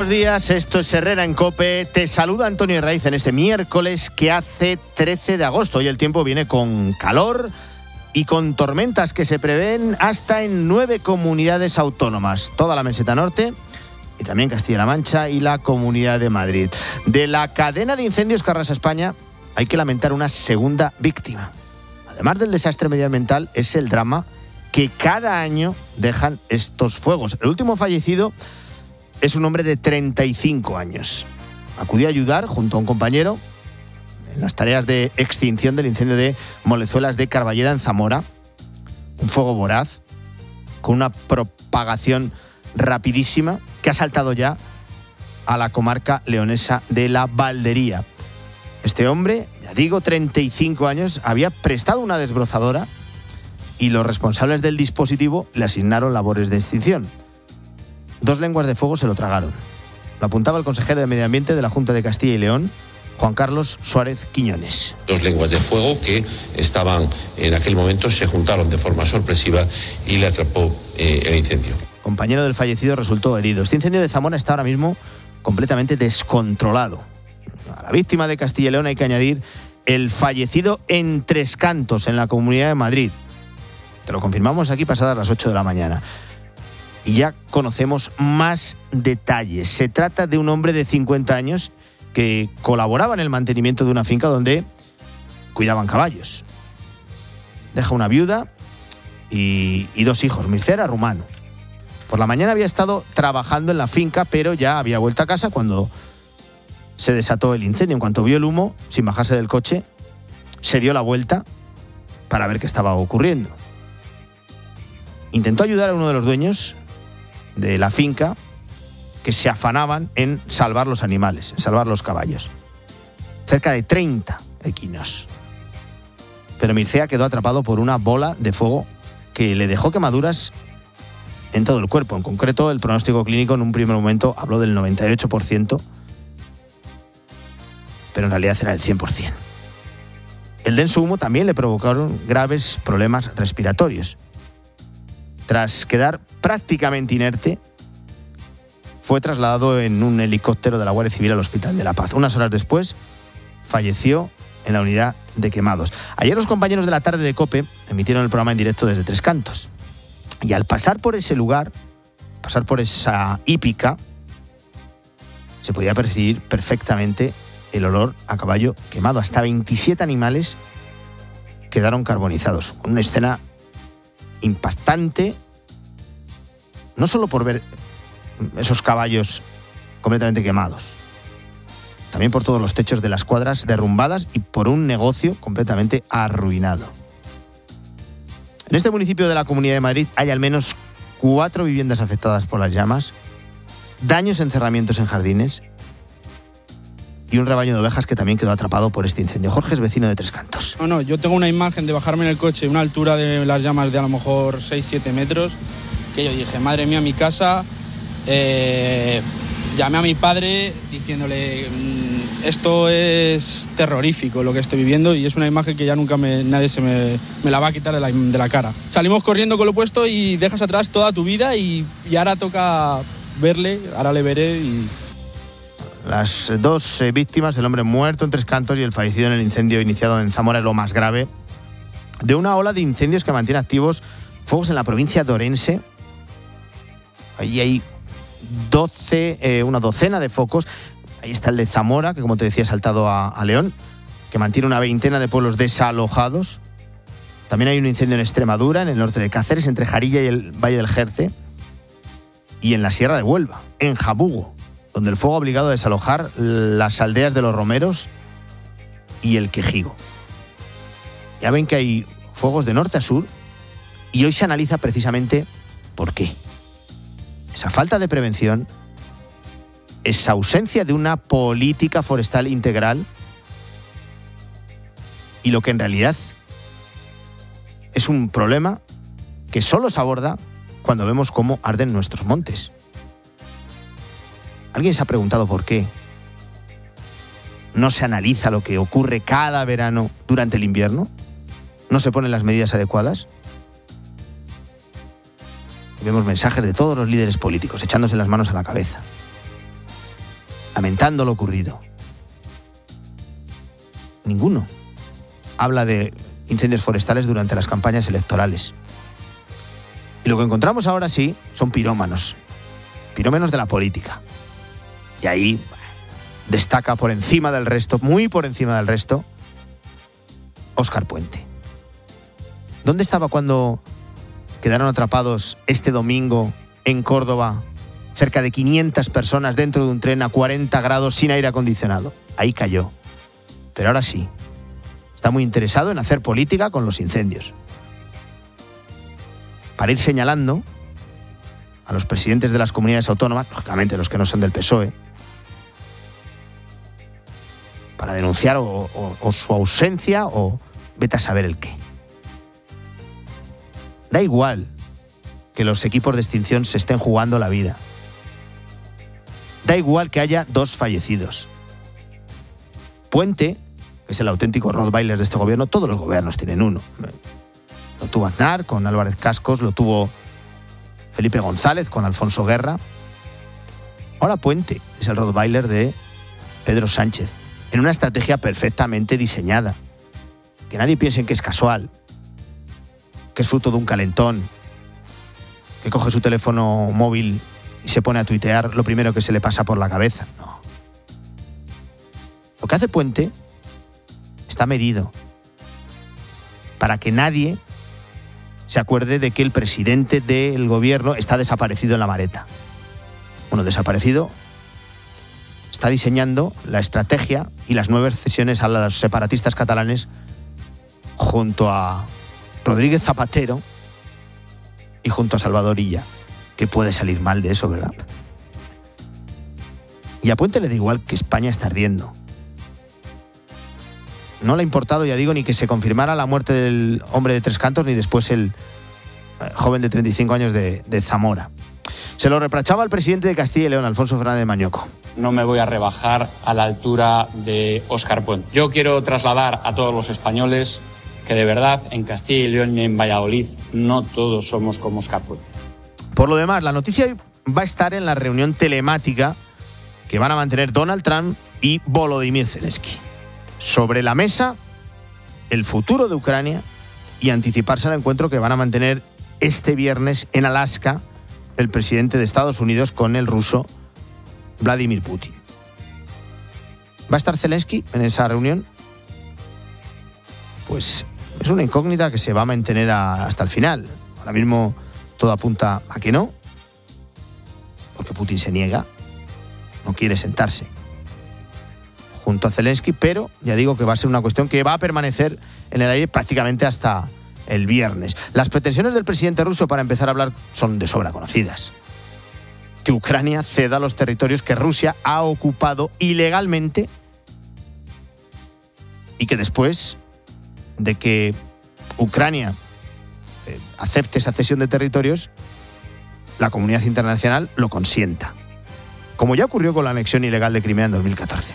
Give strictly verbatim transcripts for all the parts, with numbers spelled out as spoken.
buenos días, esto es Herrera en COPE. Te saluda Antonio Herraiz en este miércoles que hace trece de agosto. Hoy el tiempo viene con calor y con tormentas que se prevén hasta en nueve comunidades autónomas. Toda la meseta norte y también Castilla-La Mancha y la Comunidad de Madrid. De la cadena de incendios que arrasa España hay que lamentar una segunda víctima. Además del desastre medioambiental, es el drama que cada año dejan estos fuegos. El último fallecido es un hombre de treinta y cinco años. Acudió a ayudar junto a un compañero en las tareas de extinción del incendio de Molezuelas de Carballeda en Zamora. Un fuego voraz con una propagación rapidísima que ha saltado ya a la comarca leonesa de la Valdería. Este hombre, ya digo, treinta y cinco años, había prestado una desbrozadora y los responsables del dispositivo le asignaron labores de extinción. Dos lenguas de fuego se lo tragaron. Lo apuntaba el consejero de Medio Ambiente de la Junta de Castilla y León, Juan Carlos Suárez Quiñones. Dos lenguas de fuego que estaban en aquel momento se juntaron de forma sorpresiva y le atrapó eh, el incendio. El compañero del fallecido resultó herido. Este incendio de Zamora está ahora mismo completamente descontrolado. A la víctima de Castilla y León hay que añadir el fallecido en Tres Cantos, en la Comunidad de Madrid. Te lo confirmamos aquí pasadas las ocho de la mañana. Y ya conocemos más detalles. Se trata de un hombre de cincuenta años que colaboraba en el mantenimiento de una finca donde cuidaban caballos. Deja una viuda y, y dos hijos, Mircea era rumano. Por la mañana había estado trabajando en la finca, pero ya había vuelto a casa cuando se desató el incendio. En cuanto vio el humo, sin bajarse del coche, se dio la vuelta para ver qué estaba ocurriendo. Intentó ayudar a uno de los dueños de la finca que se afanaban en salvar los animales, en salvar los caballos. Cerca de treinta equinos. Pero Mircea quedó atrapado por una bola de fuego que le dejó quemaduras en todo el cuerpo. En concreto, el pronóstico clínico en un primer momento habló del noventa y ocho por ciento, pero en realidad era el cien por ciento. El denso humo también le provocaron graves problemas respiratorios. Tras quedar prácticamente inerte, fue trasladado en un helicóptero de la Guardia Civil al Hospital de La Paz. Unas horas después, falleció en la unidad de quemados. Ayer los compañeros de la tarde de COPE emitieron el programa en directo desde Tres Cantos. Y al pasar por ese lugar, pasar por esa hípica, se podía percibir perfectamente el olor a caballo quemado. Hasta veintisiete animales quedaron carbonizados. Una escena impactante, no solo por ver esos caballos completamente quemados, también por todos los techos de las cuadras derrumbadas y por un negocio completamente arruinado. En este municipio de la Comunidad de Madrid hay al menos cuatro viviendas afectadas por las llamas, daños en cerramientos en jardines y un rebaño de ovejas que también quedó atrapado por este incendio. Jorge es vecino de Tres Cantos. No, no, yo tengo una imagen de bajarme en el coche, una altura de las llamas de a lo mejor seis siete metros, que yo dije, madre mía, mi casa. Eh, llamé a mi padre diciéndole, esto es terrorífico lo que estoy viviendo y es una imagen que ya nunca me, nadie se me, me la va a quitar de la, de la cara. Salimos corriendo con lo puesto y dejas atrás toda tu vida y, y ahora toca verle, ahora le veré y... Las dos eh, víctimas, el hombre muerto en Tres Cantos y el fallecido en el incendio iniciado en Zamora, es lo más grave de una ola de incendios que mantiene activos fuegos en la provincia de Orense. Allí hay doce, eh, una docena de focos. Ahí está el de Zamora, que como te decía ha saltado a, a León, que mantiene una veintena de pueblos desalojados. También hay un incendio en Extremadura, en el norte de Cáceres, entre Jarilla y el Valle del Jerce. Y en la Sierra de Huelva, en Jabugo, donde el fuego ha obligado a desalojar las aldeas de los Romeros y el Quejigo. Ya ven que hay fuegos de norte a sur y hoy se analiza precisamente por qué. Esa falta de prevención, esa ausencia de una política forestal integral y lo que en realidad es un problema que solo se aborda cuando vemos cómo arden nuestros montes. ¿Alguien se ha preguntado por qué no se analiza lo que ocurre cada verano durante el invierno? ¿No se ponen las medidas adecuadas? Vemos mensajes de todos los líderes políticos echándose las manos a la cabeza. lamentando lo ocurrido. Ninguno habla de incendios forestales durante las campañas electorales. Y lo que encontramos ahora sí son pirómanos. Pirómanos de la política. Y ahí destaca por encima del resto, muy por encima del resto, Óscar Puente. ¿Dónde estaba cuando quedaron atrapados este domingo en Córdoba cerca de quinientas personas dentro de un tren a cuarenta grados sin aire acondicionado? Ahí cayó. Pero ahora sí, está muy interesado en hacer política con los incendios. Para ir señalando a los presidentes de las comunidades autónomas, lógicamente los que no son del P S O E, para denunciar o, o, o su ausencia o vete a saber el qué. Da igual que los equipos de extinción se estén jugando la vida. Da igual que haya dos fallecidos. Puente, que es el auténtico Rottweiler de este gobierno, todos los gobiernos tienen uno. Lo tuvo Aznar con Álvarez Cascos, lo tuvo Felipe González con Alfonso Guerra. Ahora Puente es el Rottweiler de Pedro Sánchez, en una estrategia perfectamente diseñada. Que nadie piense en que es casual, que es fruto de un calentón, que coge su teléfono móvil y se pone a tuitear lo primero que se le pasa por la cabeza. No. Lo que hace Puente está medido para que nadie se acuerde de que el presidente del gobierno está desaparecido en la maleta. Bueno, desaparecido, está diseñando la estrategia y las nuevas cesiones a los separatistas catalanes junto a Rodríguez Zapatero y junto a Salvador Illa. ¿Qué puede salir mal de eso, verdad? Y a Puente le da igual que España está ardiendo. No le ha importado, ya digo, ni que se confirmara la muerte del hombre de Tres Cantos, ni después el eh, joven de treinta y cinco años de, de Zamora. Se lo reprochaba al presidente de Castilla y León, Alfonso Fernández Mañoco. No me voy a rebajar a la altura de Óscar Puente. Yo quiero trasladar a todos los españoles que de verdad en Castilla y León y en Valladolid no todos somos como Óscar Puente. Por lo demás, la noticia va a estar en la reunión telemática que van a mantener Donald Trump y Volodymyr Zelensky. Sobre la mesa, el futuro de Ucrania y anticiparse al encuentro que van a mantener este viernes en Alaska el presidente de Estados Unidos con el ruso Vladimir Putin. ¿Va a estar Zelensky en esa reunión? Pues es una incógnita que se va a mantener a, hasta el final. Ahora mismo todo apunta a que no, porque Putin se niega, no quiere sentarse junto a Zelensky, pero ya digo que va a ser una cuestión que va a permanecer en el aire prácticamente hasta el viernes. Las pretensiones del presidente ruso para empezar a hablar son de sobra conocidas. Que Ucrania ceda los territorios que Rusia ha ocupado ilegalmente y que después de que Ucrania eh, acepte esa cesión de territorios, la comunidad internacional lo consienta. Como ya ocurrió con la anexión ilegal de Crimea en dos mil catorce.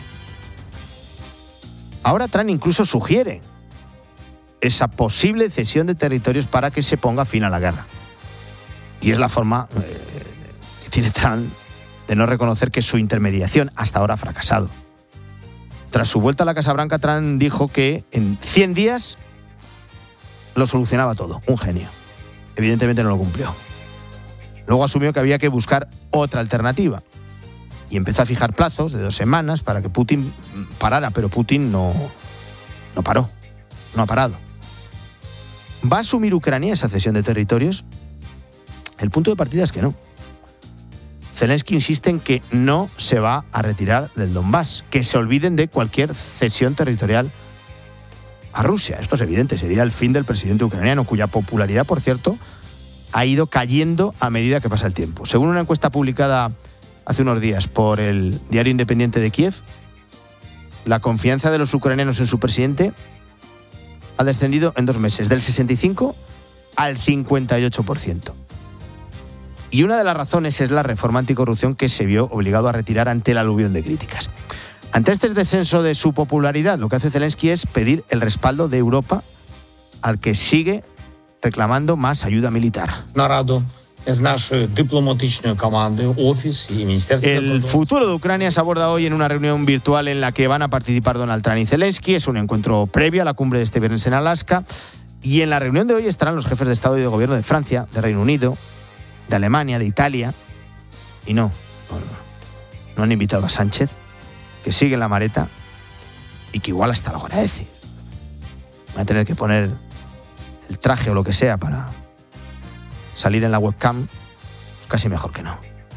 Ahora Trump incluso sugiere esa posible cesión de territorios para que se ponga fin a la guerra. Y es la forma eh, que tiene Trump de no reconocer que su intermediación hasta ahora ha fracasado. Tras su vuelta a la Casa Blanca, Trump dijo que en cien días lo solucionaba todo. Un genio. Evidentemente no lo cumplió. Luego asumió que había que buscar otra alternativa. Y empezó a fijar plazos de dos semanas para que Putin parara, pero Putin no, no paró, no ha parado. ¿Va a asumir Ucrania esa cesión de territorios? El punto de partida es que no. Zelensky insiste en que no se va a retirar del Donbass, que se olviden de cualquier cesión territorial a Rusia. Esto es evidente, sería el fin del presidente ucraniano, cuya popularidad, por cierto, ha ido cayendo a medida que pasa el tiempo. Según una encuesta publicada hace unos días por el diario independiente de Kiev, la confianza de los ucranianos en su presidente ha descendido en dos meses, del sesenta y cinco al cincuenta y ocho por ciento. Y una de las razones es la reforma anticorrupción que se vio obligado a retirar ante el aluvión de críticas. Ante este descenso de su popularidad, lo que hace Zelensky es pedir el respaldo de Europa, al que sigue reclamando más ayuda militar. El futuro de Ucrania se aborda hoy en una reunión virtual en la que van a participar Donald Trump y Zelensky. Es un encuentro previo a la cumbre de este viernes en Alaska. Y en la reunión de hoy estarán los jefes de Estado y de Gobierno de Francia, de Reino Unido, de Alemania, de Italia. Y no, no, no, no han invitado a Sánchez, que sigue en la maleta y que igual hasta lo agradece. Van a tener que poner el traje o lo que sea para salir en la webcam, casi mejor que no.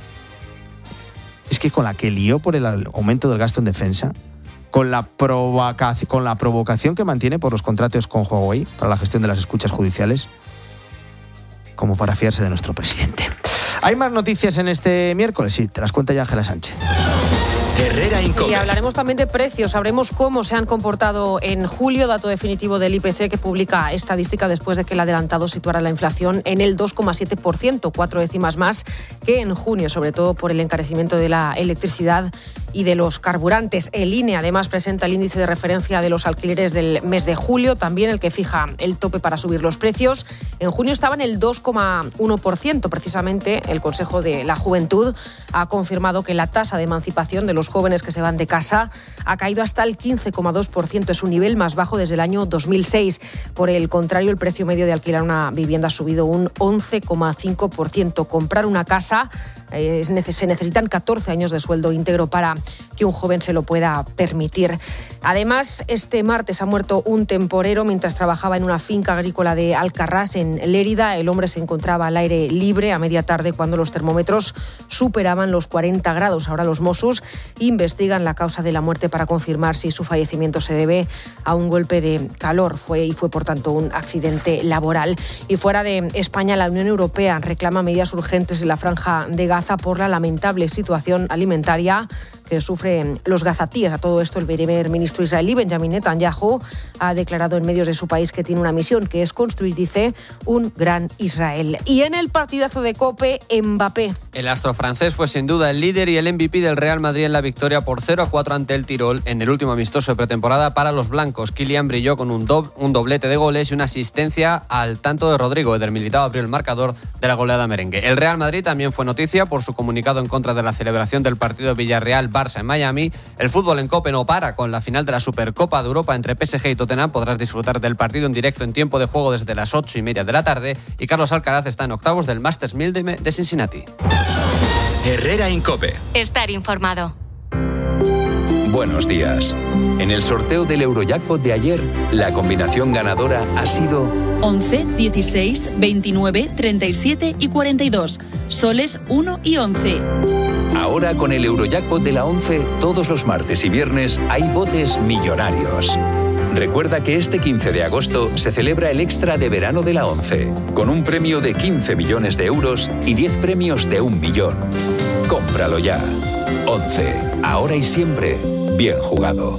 Es que con la que lió por el aumento del gasto en defensa, con la, provocación, con la provocación que mantiene por los contratos con Huawei para la gestión de las escuchas judiciales, como para fiarse de nuestro presidente. ¿Hay más noticias en este miércoles? Sí, te las cuenta ya Ángela Sánchez. Herrera Incope. Y hablaremos también de precios, sabremos cómo se han comportado en julio, dato definitivo del I P C que publica estadística después de que el adelantado situara la inflación en el dos coma siete por ciento, cuatro décimas más que en junio, sobre todo por el encarecimiento de la electricidad y de los carburantes. El I N E además presenta el índice de referencia de los alquileres del mes de julio, también el que fija el tope para subir los precios. En junio estaba en el dos coma uno por ciento. Precisamente el Consejo de la Juventud ha confirmado que la tasa de emancipación de los jóvenes que se van de casa ha caído hasta el quince coma dos por ciento. Es un nivel más bajo desde el año dos mil seis. Por el contrario, el precio medio de alquilar una vivienda ha subido un once coma cinco por ciento. Comprar una casa eh, se necesitan catorce años de sueldo íntegro para que un joven se lo pueda permitir. Además, este martes ha muerto un temporero mientras trabajaba en una finca agrícola de Alcarrás, en Lérida. El hombre se encontraba al aire libre a media tarde cuando los termómetros superaban los cuarenta grados. Ahora los Mossos investigan la causa de la muerte para confirmar si su fallecimiento se debe a un golpe de calor. Fue y fue, por tanto, un accidente laboral. Y fuera de España, la Unión Europea reclama medidas urgentes en la Franja de Gaza por la lamentable situación alimentaria que sufren los gazatíes. A todo esto, el primer ministro israelí, Benjamin Netanyahu, ha declarado en medios de su país que tiene una misión, que es construir, dice, un gran Israel. Y en el partidazo de COPE, Mbappé. El astro francés fue sin duda el líder y el M V P del Real Madrid en la victoria por cero a cuatro ante el Tirol en el último amistoso de pretemporada para los blancos. Kylian brilló con un, do- un doblete de goles y una asistencia al tanto de Rodrigo. Eder Militao abrió el marcador de la goleada merengue. El Real Madrid también fue noticia por su comunicado en contra de la celebración del partido Villarreal-Barça en Miami. El fútbol en COPE no para con la final de la Supercopa de Europa entre P S G y Tottenham. Podrás disfrutar del partido en directo en tiempo de juego desde las ocho y media de la tarde. Y Carlos Alcaraz está en octavos del Masters mil de, de Cincinnati. Herrera Incope. Estar informado. Buenos días. En el sorteo del Eurojackpot de ayer, la combinación ganadora ha sido once, dieciséis, veintinueve, treinta y siete y cuarenta y dos. Soles uno y once. Ahora con el Eurojackpot de la once, todos los martes y viernes hay botes millonarios. Recuerda que este quince de agosto se celebra el extra de verano de la once, con un premio de quince millones de euros y diez premios de un millón. Cómpralo ya. once. Ahora y siempre, bien jugado.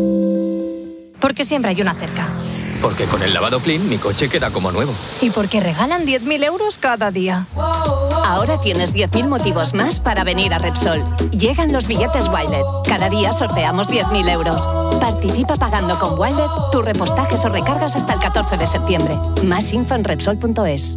Porque siempre hay una cerca. Porque con el lavado Clean mi coche queda como nuevo. Y porque regalan diez mil euros cada día. Ahora tienes diez mil motivos más para venir a Repsol. Llegan los billetes Wilet. Cada día sorteamos diez mil euros. Participa pagando con Wilet tus repostajes o recargas hasta el catorce de septiembre. Más info en Repsol punto es.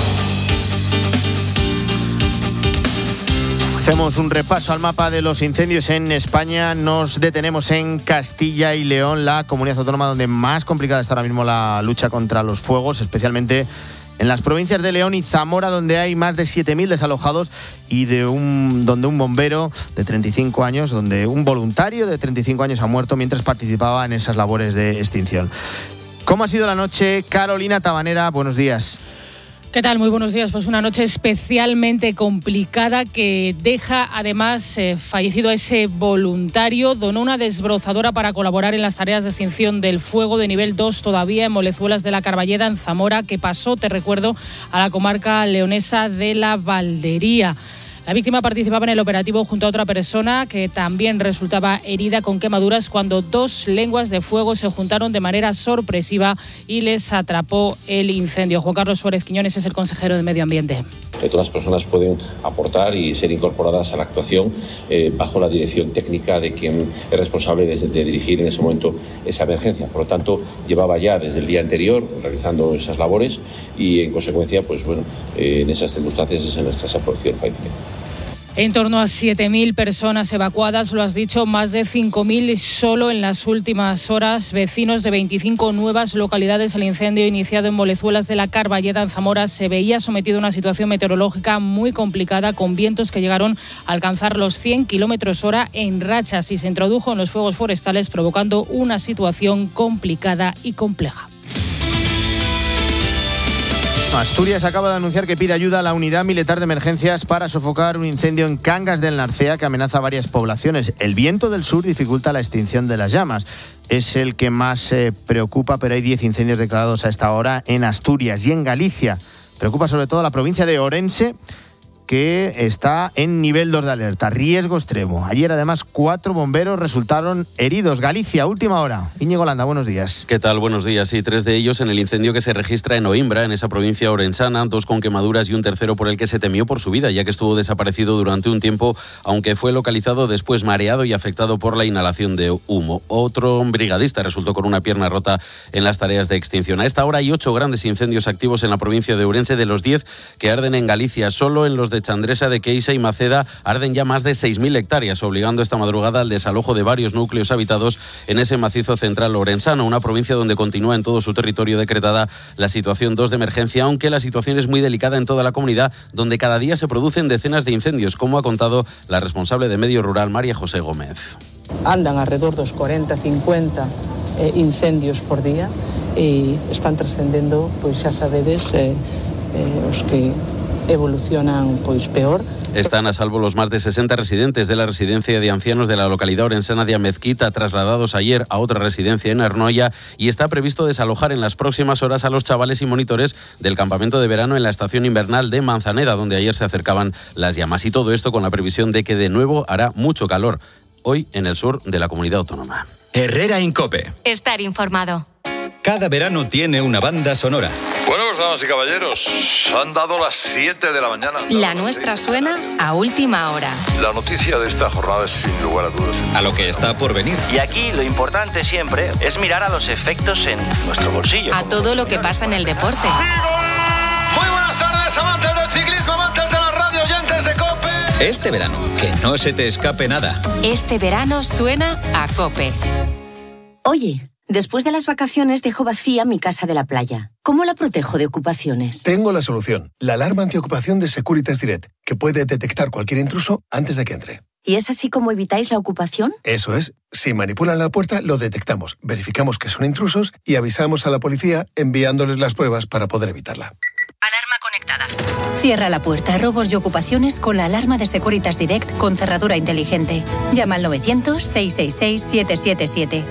Hacemos un repaso al mapa de los incendios en España. Nos detenemos en Castilla y León, la comunidad autónoma donde más complicada está ahora mismo la lucha contra los fuegos, especialmente en las provincias de León y Zamora, donde hay más de siete mil desalojados y de un, donde un bombero de treinta y cinco años, donde un voluntario de treinta y cinco años ha muerto mientras participaba en esas labores de extinción. ¿Cómo ha sido la noche? Carolina Tabanera, buenos días. ¿Qué tal? Muy buenos días. Pues una noche especialmente complicada que deja además eh, fallecido a ese voluntario. Donó una desbrozadora para colaborar en las tareas de extinción del fuego de nivel dos todavía en Molezuelas de la Carballeda, en Zamora, que pasó, te recuerdo, a la comarca leonesa de la Valdería. La víctima participaba en el operativo junto a otra persona que también resultaba herida con quemaduras cuando dos lenguas de fuego se juntaron de manera sorpresiva y les atrapó el incendio. Juan Carlos Suárez Quiñones es el consejero de Medio Ambiente. Todas las personas pueden aportar y ser incorporadas a la actuación eh, bajo la dirección técnica de quien es responsable de, de dirigir en ese momento esa emergencia. Por lo tanto, llevaba ya desde el día anterior realizando esas labores y, en consecuencia, pues bueno, eh, en esas circunstancias es en las que se ha producido el fallecimiento. En torno a siete mil personas evacuadas, lo has dicho, más de cinco mil solo en las últimas horas. Vecinos de veinticinco nuevas localidades. El incendio iniciado en Molezuelas de la Carballeda, en Zamora, se veía sometido a una situación meteorológica muy complicada, con vientos que llegaron a alcanzar los cien kilómetros hora en rachas, y se introdujo en los fuegos forestales, provocando una situación complicada y compleja. Asturias acaba de anunciar que pide ayuda a la unidad militar de emergencias para sofocar un incendio en Cangas del Narcea que amenaza a varias poblaciones. El viento del sur dificulta la extinción de las llamas. Es el que más eh, preocupa, pero hay diez incendios declarados a esta hora en Asturias y en Galicia. Preocupa sobre todo la provincia de Orense, que está en nivel dos de alerta, riesgo extremo. Ayer, además, cuatro bomberos resultaron heridos. Galicia, última hora. Íñigo Landa, buenos días. ¿Qué tal? Buenos días. Sí, tres de ellos en el incendio que se registra en Oimbra, en esa provincia orensana, dos con quemaduras y un tercero por el que se temió por su vida, ya que estuvo desaparecido durante un tiempo, aunque fue localizado después mareado y afectado por la inhalación de humo. Otro brigadista resultó con una pierna rota en las tareas de extinción. A esta hora hay ocho grandes incendios activos en la provincia de Ourense. De los diez que arden en Galicia, solo en los de Chandresa, de Queixa y Maceda arden ya más de seis mil hectáreas, obligando esta madrugada al desalojo de varios núcleos habitados en ese macizo central orensano, una provincia donde continúa en todo su territorio decretada la situación dos de emergencia, aunque la situación es muy delicada en toda la comunidad, donde cada día se producen decenas de incendios, como ha contado la responsable de Medio Rural, María José Gómez. Andan alrededor dos cuarenta, cincuenta eh, incendios por día e están trascendendo, pois xa sabedes, eh, eh, os que evolucionan pois peor. Están a salvo los más de sesenta residentes de la residencia de ancianos de la localidad orensana de Amezquita, trasladados ayer a otra residencia en Arnoia, y está previsto desalojar en las próximas horas a los chavales y monitores del campamento de verano en la estación invernal de Manzaneda, donde ayer se acercaban las llamas. Y todo esto con la previsión de que de nuevo hará mucho calor hoy en el sur de la comunidad autónoma. Herrera Incope. Estar informado. Cada verano tiene una banda sonora. Bueno, pues damas y caballeros, han dado las siete de la mañana. La nuestra suena a última hora. La noticia de esta jornada es, sin lugar a dudas, a lo que está por venir. Y aquí lo importante siempre es mirar a los efectos en nuestro bolsillo. A todo lo que pasa en el deporte. Muy buenas tardes, amantes del ciclismo, amantes de la radio, oyentes de COPE. Este verano, que no se te escape nada. Este verano suena a COPE. Oye, después de las vacaciones dejo vacía mi casa de la playa. ¿Cómo la protejo de ocupaciones? Tengo la solución. La alarma antiocupación de Securitas Direct, que puede detectar cualquier intruso antes de que entre. ¿Y es así como evitáis la ocupación? Eso es. Si manipulan la puerta, lo detectamos, verificamos que son intrusos y avisamos a la policía enviándoles las pruebas para poder evitarla. Alarma conectada. Cierra la puerta a robos y ocupaciones con la alarma de Securitas Direct con cerradura inteligente. Llama al novecientos, seiscientos sesenta y seis, siete siete siete.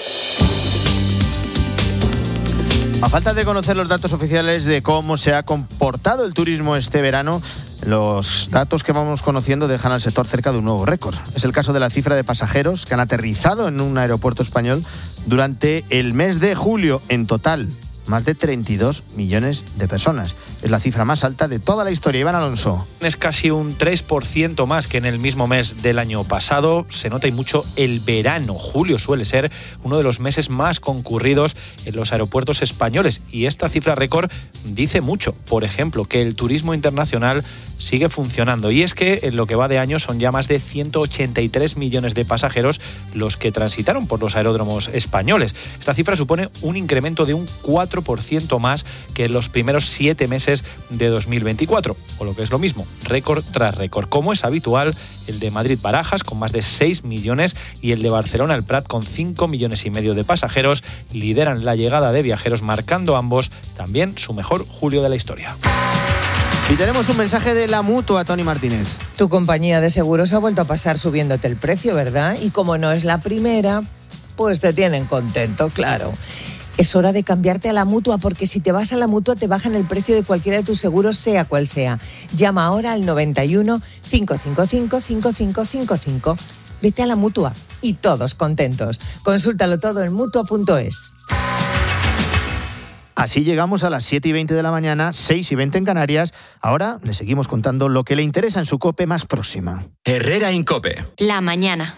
A falta de conocer los datos oficiales de cómo se ha comportado el turismo este verano, los datos que vamos conociendo dejan al sector cerca de un nuevo récord. Es el caso de la cifra de pasajeros que han aterrizado en un aeropuerto español durante el mes de julio. En total, más de treinta y dos millones de personas. Es la cifra más alta de toda la historia. Iván Alonso. Es casi un tres por ciento más que en el mismo mes del año pasado. Se nota y mucho el verano. Julio suele ser uno de los meses más concurridos en los aeropuertos españoles. Y esta cifra récord dice mucho. Por ejemplo, que el turismo internacional sigue funcionando. Y es que en lo que va de año son ya más de ciento ochenta y tres millones de pasajeros los que transitaron por los aeródromos españoles. Esta cifra supone un incremento de un cuatro por ciento más que en los primeros siete meses de dos mil veinticuatro, o lo que es lo mismo, récord tras récord. Como es habitual, el de Madrid-Barajas con más de seis millones y el de Barcelona-El Prat con cinco millones y medio de pasajeros lideran la llegada de viajeros, marcando ambos también su mejor julio de la historia. Y tenemos un mensaje de la Mutua, Tony Martínez. Tu compañía de seguros ha vuelto a pasar subiéndote el precio, ¿verdad? Y como no es la primera, pues te tienen contento, claro. Es hora de cambiarte a la Mutua, porque si te vas a la Mutua te bajan el precio de cualquiera de tus seguros, sea cual sea. Llama ahora al noventa y uno, cinco cinco cinco, cinco cinco cinco cinco. Vete a la Mutua y todos contentos. Consúltalo todo en mutua punto es. Así llegamos a las siete y veinte de la mañana, seis y veinte en Canarias. Ahora le seguimos contando lo que le interesa en su COPE más próxima. Herrera Incope. La mañana.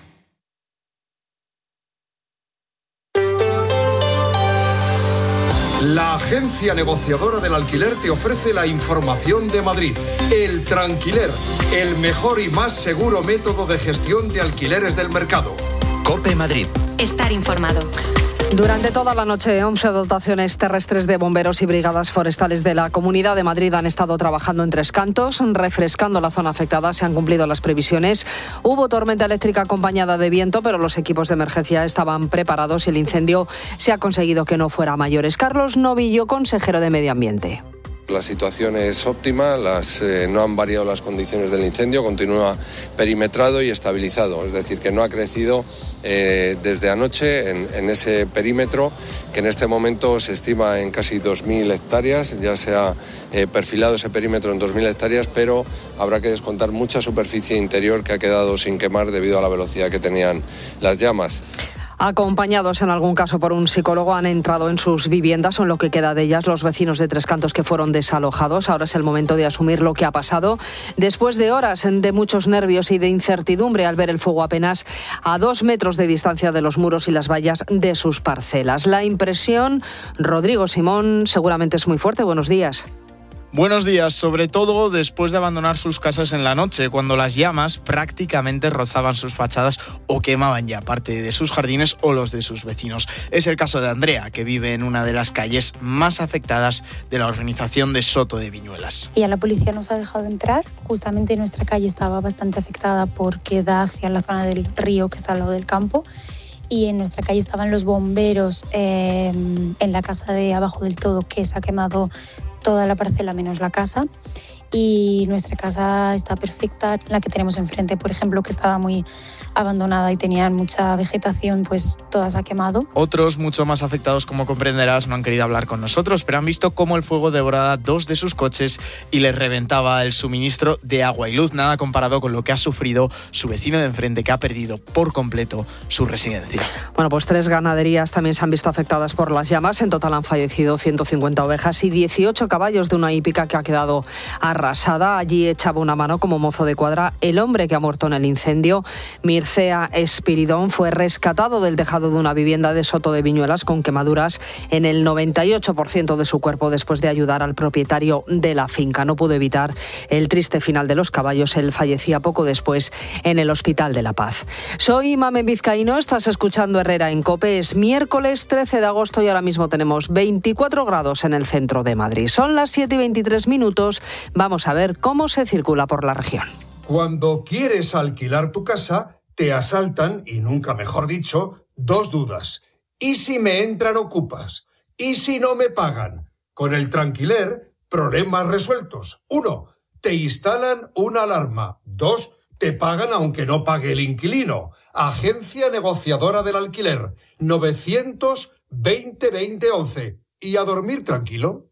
La agencia negociadora del alquiler te ofrece la información de Madrid. El Tranquiler, el mejor y más seguro método de gestión de alquileres del mercado. COPE Madrid. Estar informado. Durante toda la noche, once dotaciones terrestres de bomberos y brigadas forestales de la Comunidad de Madrid han estado trabajando en Tres Cantos, refrescando la zona afectada. Se han cumplido las previsiones. Hubo tormenta eléctrica acompañada de viento, pero los equipos de emergencia estaban preparados y el incendio se ha conseguido que no fuera a mayores. Carlos Novillo, consejero de Medio Ambiente. La situación es óptima, las, eh, no han variado las condiciones del incendio, continúa perimetrado y estabilizado, es decir, que no ha crecido eh, desde anoche en, en ese perímetro, que en este momento se estima en casi dos mil hectáreas, ya se ha eh, perfilado ese perímetro en dos mil hectáreas, pero habrá que descontar mucha superficie interior que ha quedado sin quemar debido a la velocidad que tenían las llamas. Acompañados en algún caso por un psicólogo, han entrado en sus viviendas o en lo que queda de ellas los vecinos de Tres Cantos que fueron desalojados. Ahora es el momento de asumir lo que ha pasado. Después de horas de muchos nervios y de incertidumbre al ver el fuego apenas a dos metros de distancia de los muros y las vallas de sus parcelas. La impresión, Rodrigo Simón, seguramente es muy fuerte. Buenos días. Buenos días, sobre todo después de abandonar sus casas en la noche, cuando las llamas prácticamente rozaban sus fachadas o quemaban ya parte de sus jardines o los de sus vecinos. Es el caso de Andrea, que vive en una de las calles más afectadas de la urbanización de Soto de Viñuelas. Y a la policía nos ha dejado entrar. Justamente nuestra calle estaba bastante afectada porque da hacia la zona del río que está al lado del campo. Y en nuestra calle estaban los bomberos eh, en la casa de abajo del todo, que se ha quemado toda la parcela menos la casa, y nuestra casa está perfecta. La que tenemos enfrente, por ejemplo, que estaba muy abandonada y tenían mucha vegetación, pues toda se ha quemado. Otros, mucho más afectados, como comprenderás, no han querido hablar con nosotros, pero han visto cómo el fuego devoraba dos de sus coches y les reventaba el suministro de agua y luz, nada comparado con lo que ha sufrido su vecino de enfrente, que ha perdido por completo su residencia. Bueno, pues tres ganaderías también se han visto afectadas por las llamas. En total han fallecido ciento cincuenta ovejas y dieciocho caballos de una hípica que ha quedado arrasada. Allí echaba una mano como mozo de cuadra el hombre que ha muerto en el incendio. Mircea Espiridón fue rescatado del tejado de una vivienda de Soto de Viñuelas con quemaduras en el noventa y ocho por ciento de su cuerpo después de ayudar al propietario de la finca. No pudo evitar el triste final de los caballos. Él fallecía poco después en el Hospital de la Paz. Soy Mamen Vizcaíno, estás escuchando Herrera en COPE. Es miércoles trece de agosto y ahora mismo tenemos veinticuatro grados en el centro de Madrid. Son las siete y veintitrés minutos. Vamos a ver cómo se circula por la región. Cuando quieres alquilar tu casa, te asaltan, y nunca mejor dicho, dos dudas. ¿Y si me entran ocupas? ¿Y si no me pagan? Con el Tranquiler, problemas resueltos. Uno, te instalan una alarma. Dos, te pagan aunque no pague el inquilino. Agencia negociadora del alquiler. novecientos veinte veinte once. Y a dormir tranquilo.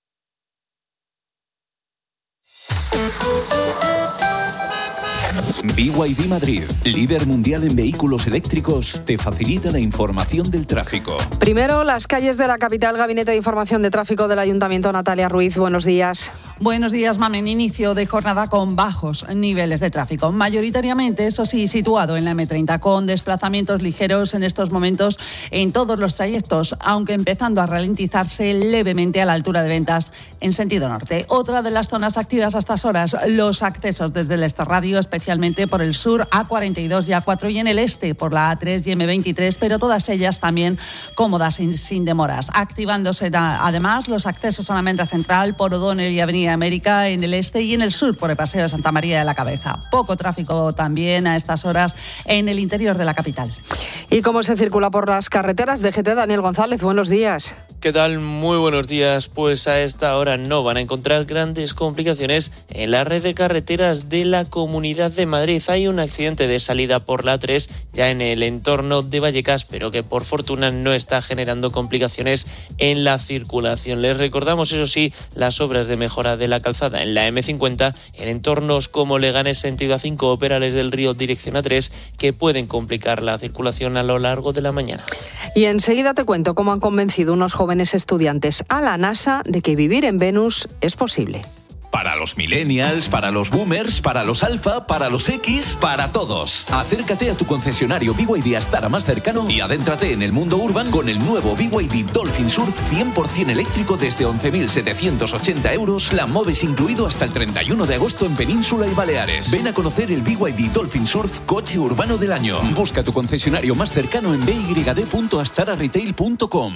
B Y D Madrid, líder mundial en vehículos eléctricos, te facilita la información del tráfico. Primero, las calles de la capital. Gabinete de Información de Tráfico del Ayuntamiento, Natalia Ruiz, buenos días. Buenos días, Mamen. Inicio de jornada con bajos niveles de tráfico. Mayoritariamente, eso sí, situado en la eme treinta, con desplazamientos ligeros en estos momentos en todos los trayectos, aunque empezando a ralentizarse levemente a la altura de Ventas en sentido norte. Otra de las zonas activas a estas horas, los accesos desde el Esterradio, especialmente por el sur, A cuarenta y dos y A cuatro, y en el este por la A tres y eme veintitrés, pero todas ellas también cómodas, sin, sin demoras. Activándose da, además los accesos a la Almendra Central por O'Donnell y Avenida América en el este, y en el sur por el Paseo de Santa María de la Cabeza. Poco tráfico también a estas horas en el interior de la capital. ¿Y cómo se circula por las carreteras? D G T, Daniel González, buenos días. ¿Qué tal? Muy buenos días. Pues a esta hora no van a encontrar grandes complicaciones en la red de carreteras de la Comunidad de Madrid. Hay un accidente de salida por la A tres ya en el entorno de Vallecas, pero que por fortuna no está generando complicaciones en la circulación. Les recordamos, eso sí, las obras de mejora de la calzada en la eme cincuenta en entornos como Leganés sentido A cinco o Perales del Río dirección A tres, que pueden complicar la circulación a lo largo de la mañana. Y enseguida te cuento cómo han convencido unos jóvenes estudiantes a la NASA de que vivir en Venus es posible. Para los millennials, para los boomers, para los alfa, para los X, para todos. Acércate a tu concesionario B Y D Astara más cercano y adéntrate en el mundo urban con el nuevo B Y D Dolphin Surf cien por ciento eléctrico desde once mil setecientos ochenta euros, plan Moves incluido hasta el treinta y uno de agosto en Península y Baleares. Ven a conocer el B Y D Dolphin Surf Coche Urbano del Año. Busca tu concesionario más cercano en b y d punto astara retail punto com.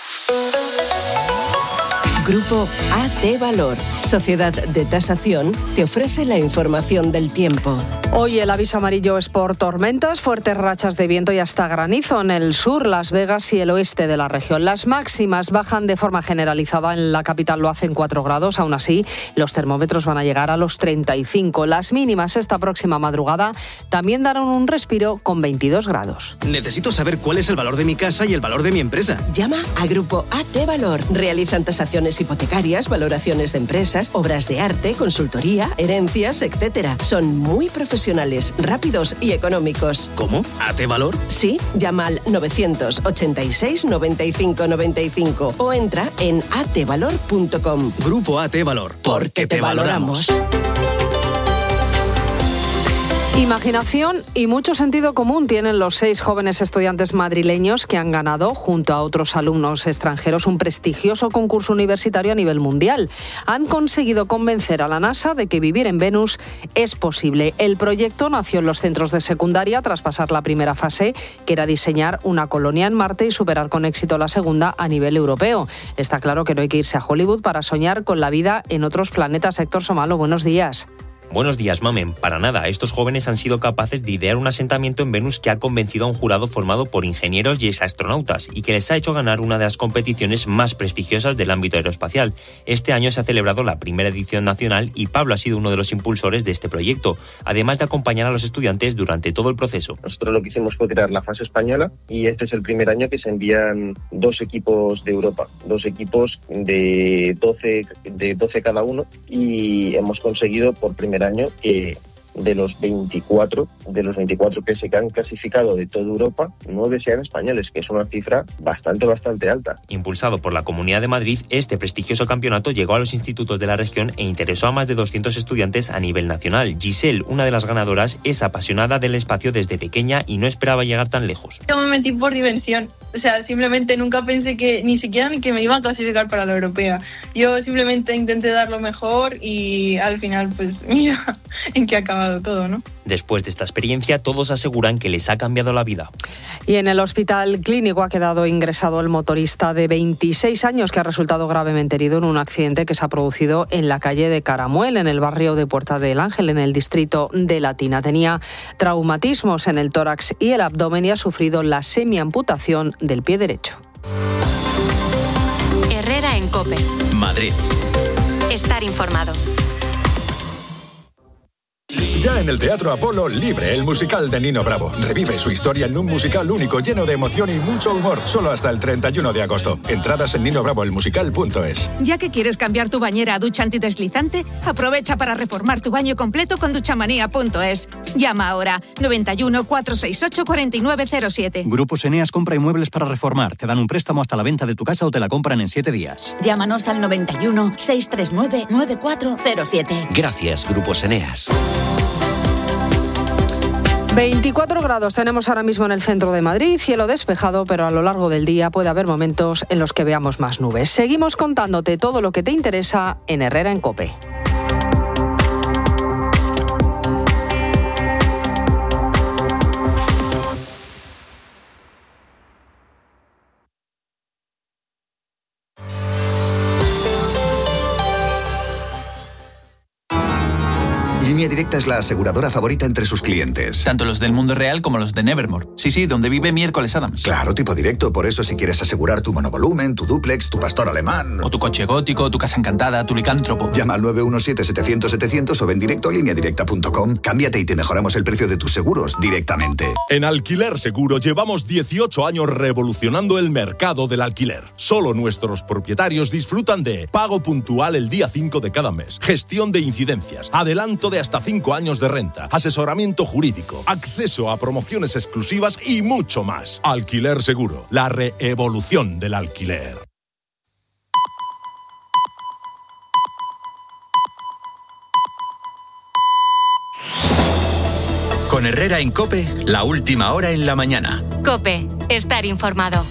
Grupo A T Valor, Sociedad de Tasación, te ofrece la información del tiempo. Hoy el aviso amarillo es por tormentas, fuertes rachas de viento y hasta granizo en el sur, Las Vegas y el oeste de la región. Las máximas bajan de forma generalizada, en la capital lo hacen cuatro grados, aún así los termómetros van a llegar a los treinta y cinco. Las mínimas esta próxima madrugada también darán un respiro con veintidós grados. Necesito saber cuál es el valor de mi casa y el valor de mi empresa. Llama a Grupo A T Valor. Realizan tasaciones hipotecarias, valoraciones de empresas, obras de arte, consultoría, herencias, etcétera. Son muy profesionales, rápidos y económicos. ¿Cómo? ¿A T Valor? Sí, llama al novecientos ochenta y seis noventa y cinco noventa y cinco o entra en a t valor punto com. Grupo A T Valor. Porque te valoramos. Imaginación y mucho sentido común tienen los seis jóvenes estudiantes madrileños que han ganado, junto a otros alumnos extranjeros, un prestigioso concurso universitario a nivel mundial. Han conseguido convencer a la NASA de que vivir en Venus es posible. El proyecto nació en los centros de secundaria tras pasar la primera fase, que era diseñar una colonia en Marte, y superar con éxito la segunda a nivel europeo. Está claro que no hay que irse a Hollywood para soñar con la vida en otros planetas. Héctor Somalo, buenos días. Buenos días, Mamen. Para nada, estos jóvenes han sido capaces de idear un asentamiento en Venus que ha convencido a un jurado formado por ingenieros y exastronautas y que les ha hecho ganar una de las competiciones más prestigiosas del ámbito aeroespacial. Este año se ha celebrado la primera edición nacional y Pablo ha sido uno de los impulsores de este proyecto, además de acompañar a los estudiantes durante todo el proceso. Nosotros lo que hicimos fue crear la fase española y este es el primer año que se envían dos equipos de Europa, dos equipos de doce, de doce cada uno, y hemos conseguido por primera año que de los veinticuatro de los veinticuatro que se han clasificado de toda Europa, nueve sean españoles, que es una cifra bastante, bastante alta. Impulsado por la Comunidad de Madrid, este prestigioso campeonato llegó a los institutos de la región e interesó a más de doscientos estudiantes a nivel nacional. Giselle, una de las ganadoras, es apasionada del espacio desde pequeña y no esperaba llegar tan lejos. Yo me metí por diversión, o sea, simplemente nunca pensé que ni siquiera ni que me iba a clasificar para la europea. Yo simplemente intenté dar lo mejor y al final, pues mira en qué acabado todo, ¿no? Después de esta experiencia, todos aseguran que les ha cambiado la vida. Y en el hospital clínico ha quedado ingresado el motorista de veintiséis años que ha resultado gravemente herido en un accidente que se ha producido en la calle de Caramuel, en el barrio de Puerta del Ángel, en el distrito de Latina. Tenía traumatismos en el tórax y el abdomen y ha sufrido la semiamputación del pie derecho. Herrera en COPE. Madrid. Estar informado. Ya en el Teatro Apolo, Libre, el musical de Nino Bravo. Revive su historia en un musical único, lleno de emoción y mucho humor, solo hasta el treinta y uno de agosto. Entradas en nino bravo el musical punto es. Ya que quieres cambiar tu bañera a ducha antideslizante, aprovecha para reformar tu baño completo con duchamanía punto es. Llama ahora noventa y uno, cuatrocientos sesenta y ocho, cuarenta y nueve cero siete. Grupos Eneas compra inmuebles para reformar. Te dan un préstamo hasta la venta de tu casa o te la compran en siete días. Llámanos al noventa y uno, seiscientos treinta y nueve, noventa y cuatro cero siete. Gracias, Grupos Eneas. veinticuatro grados tenemos ahora mismo en el centro de Madrid, cielo despejado, pero a lo largo del día puede haber momentos en los que veamos más nubes. Seguimos contándote todo lo que te interesa en Herrera en COPE. Línea Directa es la aseguradora favorita entre sus clientes. Tanto los del mundo real como los de Nevermore. Sí, sí, donde vive Miércoles Adams. Claro, tipo directo. Por eso, si quieres asegurar tu monovolumen, tu dúplex, tu pastor alemán... O tu coche gótico, tu casa encantada, tu licántropo. Llama al nueve uno siete, setecientos, setecientos o ven directo a línea directa punto com. Cámbiate y te mejoramos el precio de tus seguros directamente. En Alquiler Seguro llevamos dieciocho años revolucionando el mercado del alquiler. Solo nuestros propietarios disfrutan de pago puntual el día cinco de cada mes, gestión de incidencias, adelanto de hasta cinco cinco años de renta, asesoramiento jurídico, acceso a promociones exclusivas y mucho más. Alquiler Seguro, la reevolución del alquiler. Con Herrera en COPE, la última hora en la mañana. COPE, estar informado.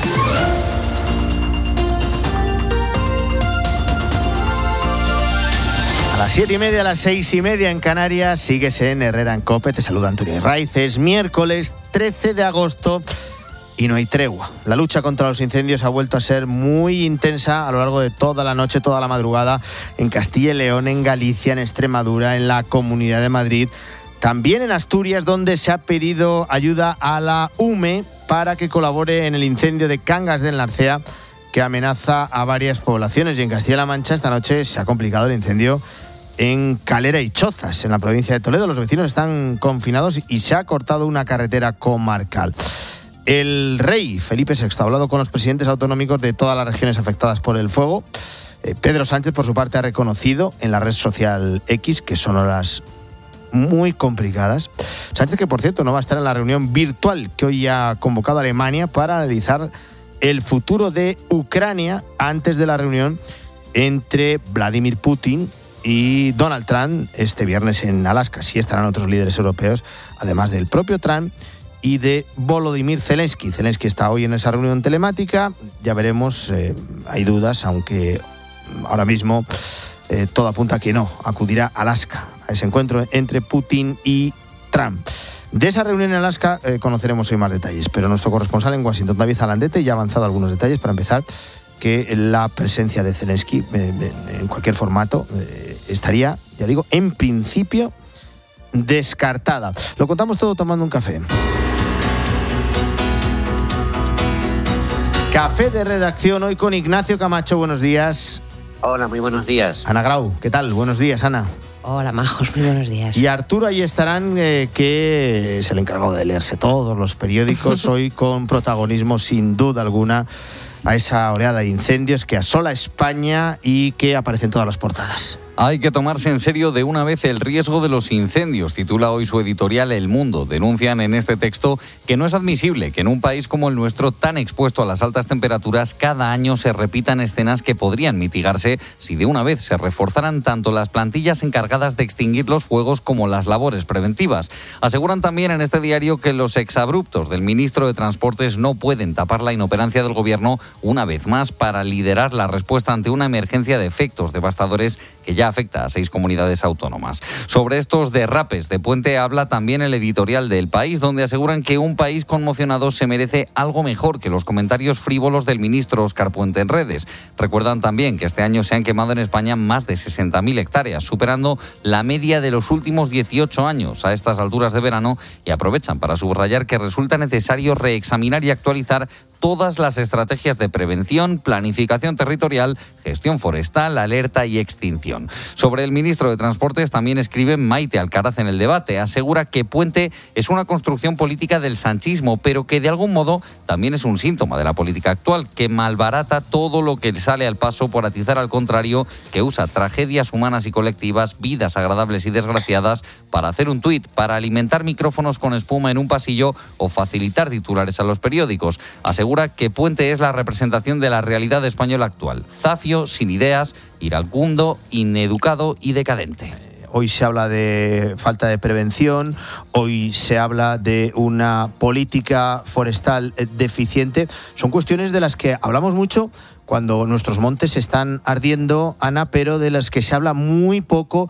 A las siete y media, a las seis y media en Canarias, sigues en Herrera en COPE. Te saluda Antonio Raiz. Es miércoles trece de agosto y no hay tregua. La lucha contra los incendios ha vuelto a ser muy intensa a lo largo de toda la noche, toda la madrugada, en Castilla y León, en Galicia, en Extremadura, en la Comunidad de Madrid. También en Asturias, donde se ha pedido ayuda a la U M E para que colabore en el incendio de Cangas del Narcea, que amenaza a varias poblaciones. Y en Castilla-La Mancha esta noche se ha complicado el incendio en Calera y Chozas, en la provincia de Toledo. Los vecinos están confinados y se ha cortado una carretera comarcal. El rey Felipe sexto ha hablado con los presidentes autonómicos de todas las regiones afectadas por el fuego. Eh, Pedro Sánchez, por su parte, ha reconocido en la red social X que son horas muy complicadas. Sánchez, que por cierto no va a estar en la reunión virtual que hoy ha convocado Alemania para analizar el futuro de Ucrania antes de la reunión entre Vladimir Putin y Donald Trump este viernes en Alaska. Sí estarán otros líderes europeos, además del propio Trump y de Volodymyr Zelensky. Zelensky está hoy en esa reunión telemática. Ya veremos, eh, hay dudas, aunque ahora mismo eh, todo apunta a que no, acudirá a Alaska, a ese encuentro entre Putin y Trump. De esa reunión en Alaska eh, conoceremos hoy más detalles, pero nuestro corresponsal en Washington, David Alandete, ya ha avanzado algunos detalles. Para empezar, que la presencia de Zelensky eh, en cualquier formato eh, estaría, ya digo, en principio descartada. Lo contamos todo tomando un café. Café de redacción hoy con Ignacio Camacho. Buenos días. Hola, muy buenos días. Ana Grau, ¿qué tal? Buenos días, Ana. Hola, majos, muy buenos días. Y Arturo ahí estarán, eh, que es el encargado de leerse todos los periódicos, hoy con protagonismo sin duda alguna a esa oleada de incendios que asola España y que aparece en todas las portadas. Hay que tomarse en serio de una vez el riesgo de los incendios, titula hoy su editorial El Mundo. Denuncian en este texto que no es admisible que en un país como el nuestro, tan expuesto a las altas temperaturas, cada año se repitan escenas que podrían mitigarse si de una vez se reforzaran tanto las plantillas encargadas de extinguir los fuegos como las labores preventivas. Aseguran también en este diario que los exabruptos del ministro de Transportes no pueden tapar la inoperancia del gobierno una vez más para liderar la respuesta ante una emergencia de efectos devastadores que ya afecta a seis comunidades autónomas. Sobre estos derrapes de Puente habla también el editorial de El País, donde aseguran que un país conmocionado se merece algo mejor que los comentarios frívolos del ministro Óscar Puente en redes. Recuerdan también que este año se han quemado en España más de sesenta mil hectáreas, superando la media de los últimos dieciocho años a estas alturas de verano, y aprovechan para subrayar que resulta necesario reexaminar y actualizar todas las estrategias de prevención, planificación territorial, gestión forestal, alerta y extinción. Sobre el ministro de Transportes también escribe Maite Alcaraz en El Debate. Asegura que Puente es una construcción política del sanchismo, pero que de algún modo también es un síntoma de la política actual, que malbarata todo lo que sale al paso por atizar al contrario, que usa tragedias humanas y colectivas, vidas agradables y desgraciadas, para hacer un tuit, para alimentar micrófonos con espuma en un pasillo o facilitar titulares a los periódicos. Asegura que Puente es la representación de la realidad española actual. Zafio, sin ideas, iracundo, ineducado y decadente. Hoy se habla de falta de prevención, hoy se habla de una política forestal deficiente. Son cuestiones de las que hablamos mucho cuando nuestros montes están ardiendo, Ana, pero de las que se habla muy poco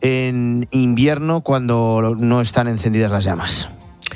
en invierno cuando no están encendidas las llamas.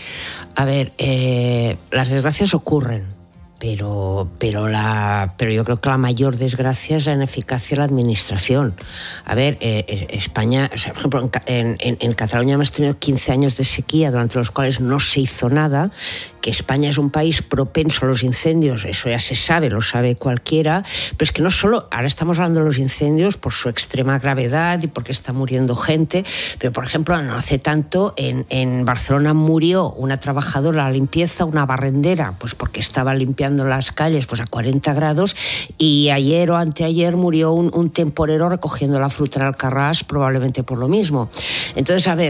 A ver, eh, las desgracias ocurren. Pero, pero, la, pero yo creo que la mayor desgracia es la ineficacia de la administración. A ver, eh, España, o sea, por ejemplo, en, en, en Cataluña hemos tenido quince años de sequía durante los cuales no se hizo nada. Que España es un país propenso a los incendios, eso ya se sabe, lo sabe cualquiera, pero es que no solo, ahora estamos hablando de los incendios por su extrema gravedad y porque está muriendo gente, pero por ejemplo, no hace tanto, en, en Barcelona murió una trabajadora de la limpieza, una barrendera, pues porque estaba limpiando limpiando las calles pues a cuarenta grados, y ayer o anteayer murió un, un temporero recogiendo la fruta en Alcarrás, probablemente por lo mismo. Entonces, a ver,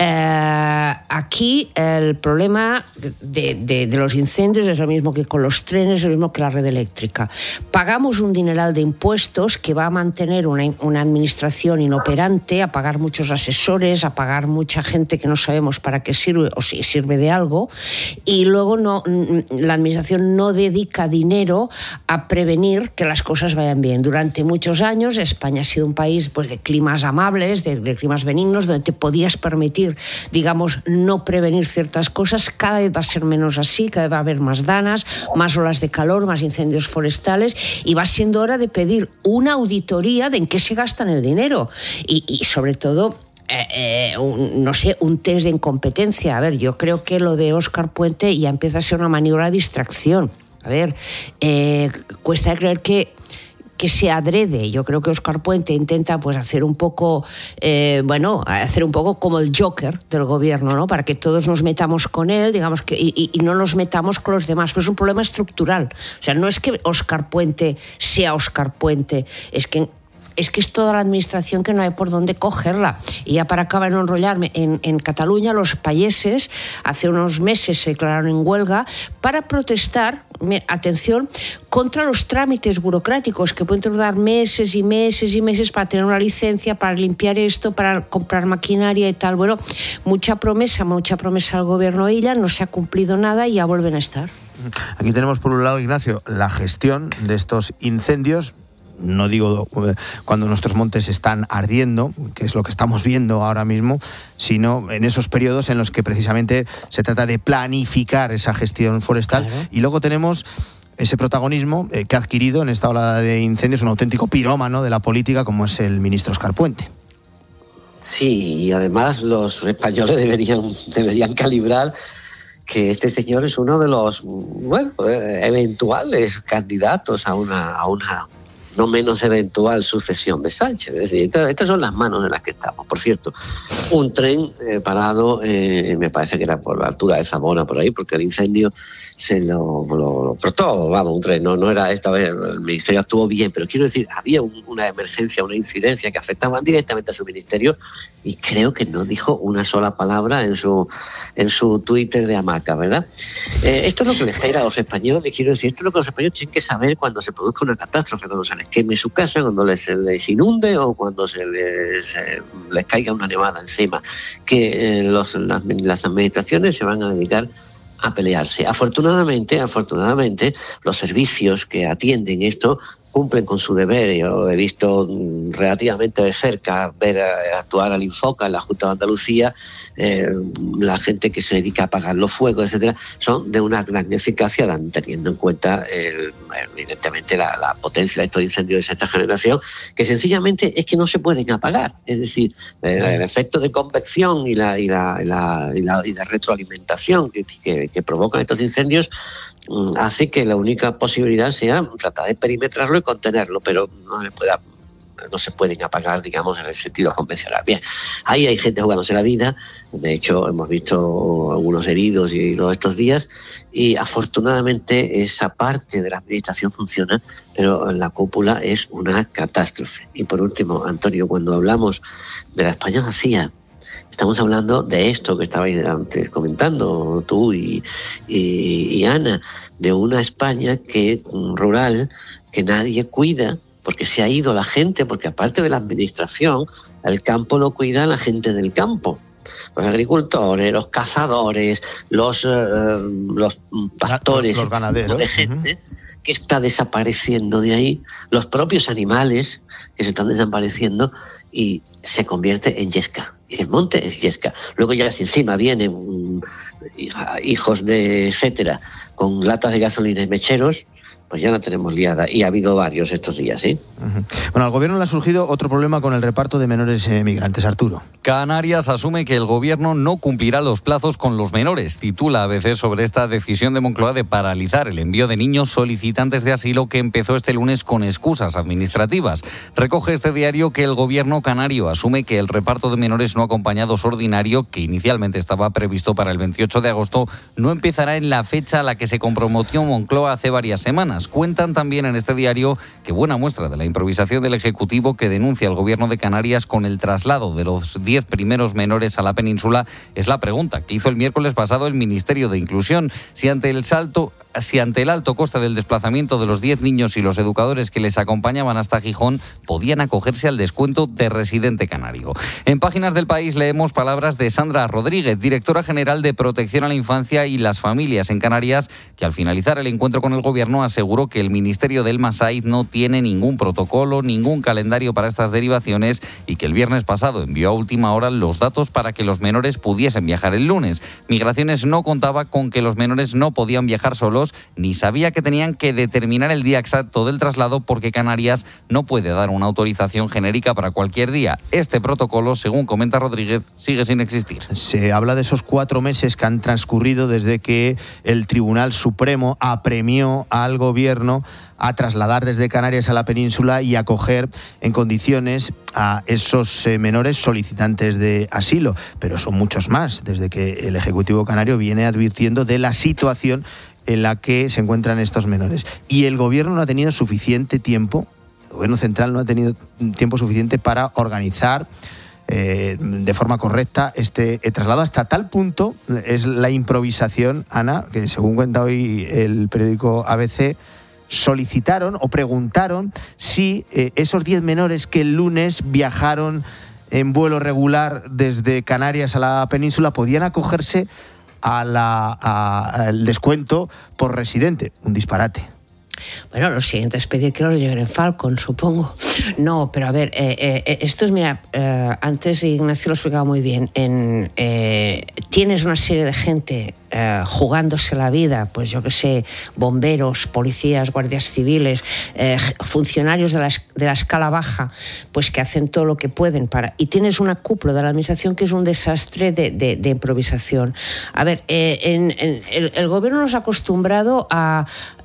eh, aquí el problema de, de, de los incendios es lo mismo que con los trenes, es lo mismo que la red eléctrica. Pagamos un dineral de impuestos que va a mantener una, una administración inoperante, a pagar muchos asesores, a pagar mucha gente que no sabemos para qué sirve o si sirve de algo, y luego no, la administración no dedica dinero a prevenir que las cosas vayan bien. Durante muchos años España ha sido un país pues de climas amables, de, de climas benignos, donde te podías permitir, digamos, no prevenir ciertas cosas. Cada vez va a ser menos así, cada vez va a haber más danas, más olas de calor, más incendios forestales, y va siendo hora de pedir una auditoría de en qué se gastan el dinero y, y sobre todo Eh, eh, un, no sé, un test de incompetencia. A ver, yo creo que lo de Óscar Puente ya empieza a ser una maniobra de distracción. A ver, eh, cuesta creer que que se adrede. Yo creo que Óscar Puente intenta pues hacer un poco, eh, bueno, hacer un poco como el Joker del gobierno, ¿no? Para que todos nos metamos con él, digamos, que y, y no nos metamos con los demás. Pero es un problema estructural. O sea, no es que Óscar Puente sea Óscar Puente, es que es que es toda la administración que no hay por dónde cogerla. Y ya para acabar de enrollarme, en, en Cataluña los payeses hace unos meses se declararon en huelga para protestar, atención, contra los trámites burocráticos que pueden tardar meses y meses y meses para tener una licencia, para limpiar esto, para comprar maquinaria y tal. Bueno, mucha promesa, mucha promesa al gobierno ella, no se ha cumplido nada y ya vuelven a estar. Aquí tenemos por un lado, Ignacio, la gestión de estos incendios. No digo cuando nuestros montes están ardiendo, que es lo que estamos viendo ahora mismo, sino en esos periodos en los que precisamente se trata de planificar esa gestión forestal. Claro. Y luego tenemos ese protagonismo eh, que ha adquirido en esta ola de incendios un auténtico pirómano de la política como es el ministro Óscar Puente. Sí, y además los españoles deberían, deberían calibrar que este señor es uno de los, bueno, eventuales candidatos a una... A una no menos eventual sucesión de Sánchez. Es decir, estas, estas son las manos en las que estamos. Por cierto, un tren eh, parado, eh, me parece que era por la altura de Zamora, por ahí, porque el incendio se lo, lo, lo cortó, vamos, un tren, no, no era esta vez, el ministerio actuó bien, pero quiero decir, había un, una emergencia, una incidencia que afectaba directamente a su ministerio y creo que no dijo una sola palabra en su, en su Twitter de hamaca, ¿verdad? Eh, esto es lo que les cae a los españoles, quiero decir, esto es lo que los españoles tienen que saber cuando se produzca una catástrofe, cuando se les queme su casa, cuando les, les inunde o cuando se les, eh, les caiga una nevada encima, que eh, los, las, las administraciones se van a dedicar a pelearse. Afortunadamente, afortunadamente, los servicios que atienden esto cumplen con su deber. Yo he visto relativamente de cerca ver actuar al Infoca en la Junta de Andalucía, eh, la gente que se dedica a apagar los fuegos, etcétera, son de una gran eficacia, teniendo en cuenta el, evidentemente la, la potencia de estos incendios de sexta generación, que sencillamente es que no se pueden apagar. Es decir, eh, el efecto de convección y la, y la, y la, y la, y la retroalimentación que, que, que provocan estos incendios hace que la única posibilidad sea tratar de perimetrarlo y contenerlo, pero no se pueda, no se pueden apagar, digamos, en el sentido convencional. Bien, ahí hay gente jugándose la vida, de hecho hemos visto algunos heridos y todos estos días, y afortunadamente esa parte de la administración funciona, pero la cúpula es una catástrofe. Y por último, Antonio, cuando hablamos de la España vacía, estamos hablando de esto que estabais antes comentando tú y, y, y Ana, de una España que rural que nadie cuida porque se ha ido la gente, porque aparte de la administración, el campo lo cuida la gente del campo. Los agricultores, los cazadores, los, eh, los pastores, los ganaderos, de gente uh-huh. que está desapareciendo de ahí, los propios animales que se están desapareciendo y se convierte en yesca. Y el monte es yesca. Luego ya si encima vienen um, hijos de etcétera con latas de gasolina y mecheros, pues ya la tenemos liada, y ha habido varios estos días, ¿sí? Uh-huh. Bueno, al gobierno le ha surgido otro problema con el reparto de menores eh, migrantes, Arturo. Canarias asume que el gobierno no cumplirá los plazos con los menores. Titula A B C sobre esta decisión de Moncloa de paralizar el envío de niños solicitantes de asilo que empezó este lunes con excusas administrativas. Recoge este diario que el gobierno Canario asume que el reparto de menores no acompañados ordinario, que inicialmente estaba previsto para el veintiocho de agosto, no empezará en la fecha a la que se comprometió Moncloa hace varias semanas. Cuentan también en este diario que buena muestra de la improvisación del Ejecutivo, que denuncia al Gobierno de Canarias con el traslado de los diez primeros menores a la península, es la pregunta que hizo el miércoles pasado el Ministerio de Inclusión. Si ante el salto, si ante el alto coste del desplazamiento de los diez niños y los educadores que les acompañaban hasta Gijón podían acogerse al descuento de residente canario. En páginas del País leemos palabras de Sandra Rodríguez, directora general de Protección a la Infancia y las Familias en Canarias, que al finalizar el encuentro con el Gobierno aseguró que el Ministerio del Masait no tiene ningún protocolo, ningún calendario para estas derivaciones y que el viernes pasado envió a última hora los datos para que los menores pudiesen viajar el lunes. Migraciones no contaba con que los menores no podían viajar solos, ni sabía que tenían que determinar el día exacto del traslado porque Canarias no puede dar una autorización genérica para cualquier día. Este protocolo, según comenta Rodríguez, sigue sin existir. Se habla de esos cuatro meses que han transcurrido desde que el Tribunal Supremo apremió al Gobierno a trasladar desde Canarias a la península y acoger en condiciones a esos eh, menores solicitantes de asilo. Pero son muchos más, desde que el Ejecutivo canario viene advirtiendo de la situación en la que se encuentran estos menores. Y el Gobierno no ha tenido suficiente tiempo, el Gobierno central no ha tenido tiempo suficiente para organizar eh, de forma correcta este eh, traslado. Hasta tal punto es la improvisación, Ana, que según cuenta hoy el periódico A B C, solicitaron o preguntaron si eh, esos diez menores que el lunes viajaron en vuelo regular desde Canarias a la península podían acogerse a la, a, al descuento por residente. Un disparate. Bueno, lo siguiente es pedir que los lleven en Falcon, supongo. No, pero a ver, eh, eh, esto es, mira, eh, antes Ignacio lo explicaba muy bien, en, eh, tienes una serie de gente eh, jugándose la vida, pues yo qué sé, bomberos, policías, guardias civiles, eh, funcionarios de la, de la escala baja, pues que hacen todo lo que pueden para... Y tienes una cúpula de la administración que es un desastre de, de, de improvisación. A ver, eh, en, en, el, el gobierno nos ha acostumbrado a...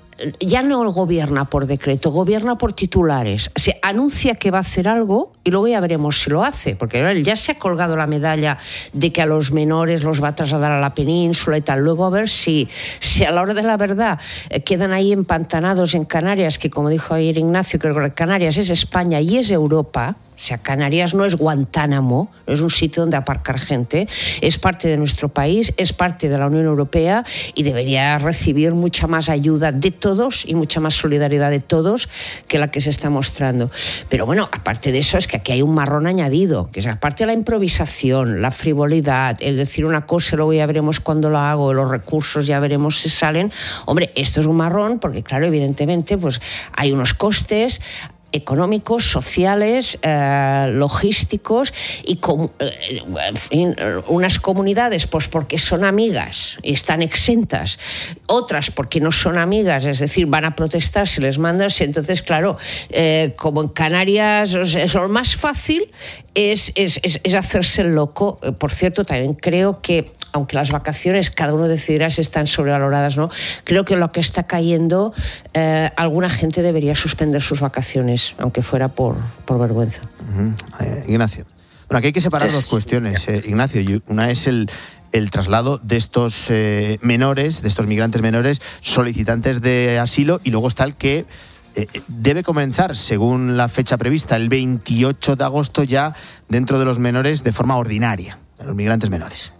Ya no gobierna por decreto, gobierna por titulares. Se anuncia que va a hacer algo y luego ya veremos si lo hace, porque él ya se ha colgado la medalla de que a los menores los va a trasladar a la península y tal. Luego a ver si, si a la hora de la verdad eh, quedan ahí empantanados en Canarias, que como dijo ayer Ignacio, creo que Canarias es España y es Europa. O sea, Canarias no es Guantánamo, no es un sitio donde aparcar gente, es parte de nuestro país, es parte de la Unión Europea y debería recibir mucha más ayuda de todos y mucha más solidaridad de todos que la que se está mostrando. Pero bueno, aparte de eso es que aquí hay un marrón añadido, que es aparte de la improvisación, la frivolidad, el decir una cosa y luego ya veremos cuándo lo hago, los recursos ya veremos si salen. Hombre, esto es un marrón porque claro, evidentemente pues hay unos costes económicos, sociales, eh, logísticos y com- eh, en fin, unas comunidades pues porque son amigas y están exentas, otras porque no son amigas, es decir, van a protestar si les mandas. Entonces, claro, eh, como en Canarias o sea, lo más fácil es, es, es, es hacerse el loco. Por cierto, también creo que aunque las vacaciones cada uno decidirá si están sobrevaloradas, ¿no? Creo que lo que está cayendo, eh, alguna gente debería suspender sus vacaciones, aunque fuera por, por vergüenza. Uh-huh. eh, Ignacio. Bueno, aquí hay que separar es... dos cuestiones, eh, Ignacio. Una es el, el traslado de estos eh, menores, de estos migrantes menores solicitantes de asilo, y luego está el que eh, debe comenzar, según la fecha prevista, el veintiocho de agosto ya dentro de los menores de forma ordinaria, de los migrantes menores.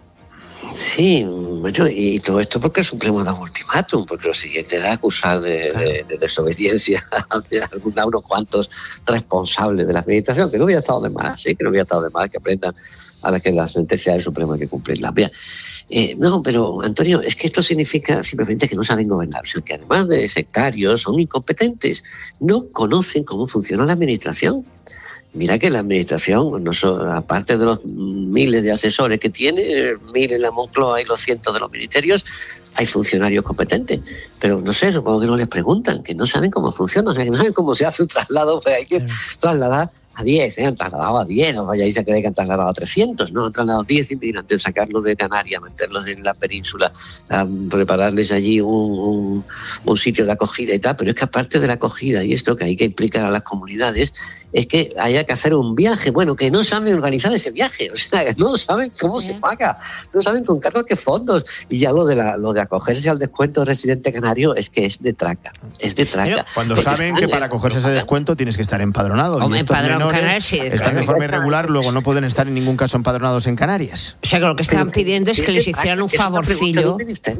Sí, bueno, y todo esto porque el Supremo da un ultimátum, porque lo siguiente era acusar de, de, de desobediencia a unos cuantos responsables de la administración, que no hubiera estado de más, sí, que no hubiera estado de más que aprendan a la que la sentencia del Supremo hay que cumplirla. Mira, eh, no, pero Antonio, es que esto significa simplemente que no saben gobernar, o sea, que además de sectarios son incompetentes, no conocen cómo funciona la administración. Mira que la administración, no so, aparte de los miles de asesores que tiene, miles en la Moncloa y los cientos de los ministerios, hay funcionarios competentes. Pero no sé, supongo que no les preguntan, que no saben cómo funciona, o sea, que no saben cómo se hace un traslado, pues hay que trasladar a diez, ¿eh? Han trasladado a diez, no vayáis a creer que han trasladado a trescientos, ¿no? Han trasladado diez inmigrantes, sacarlos de Canarias, meterlos en la península, um, prepararles allí un, un, un sitio de acogida y tal, pero es que aparte de la acogida y esto que hay que implicar a las comunidades, es que haya que hacer un viaje, bueno, que no saben organizar ese viaje, o sea, que no saben cómo se paga, no saben con cargo a qué fondos, y ya lo de, la, lo de acogerse al descuento residente canario es que es de traca, es de traca. Mira, cuando saben que para acogerse ese descuento tienes que estar empadronado, Hombre, y estos empadronado menores Canarias, sí, están claro. de forma irregular, luego no pueden estar en ningún caso empadronados en Canarias. O sea, que lo que estaban pidiendo es que les hicieran un favorcillo,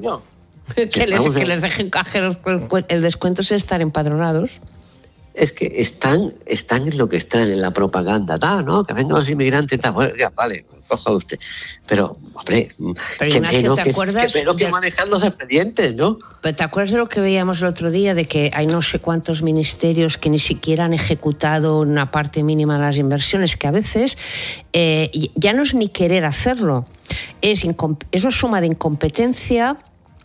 que les, que les dejen coger el descuento sin estar empadronados. Es que están, están en lo que están, en la propaganda, tal, ¿no? Que vengan los inmigrantes, tal, bueno, ya, vale, coja usted. Pero, hombre, pero que Ignacio, menos ¿te que, acuerdas que, menos que de... manejar los expedientes, ¿no? Pero ¿te acuerdas de lo que veíamos el otro día? De que hay no sé cuántos ministerios que ni siquiera han ejecutado una parte mínima de las inversiones, que a veces eh, ya no es ni querer hacerlo, es, es una suma de incompetencia,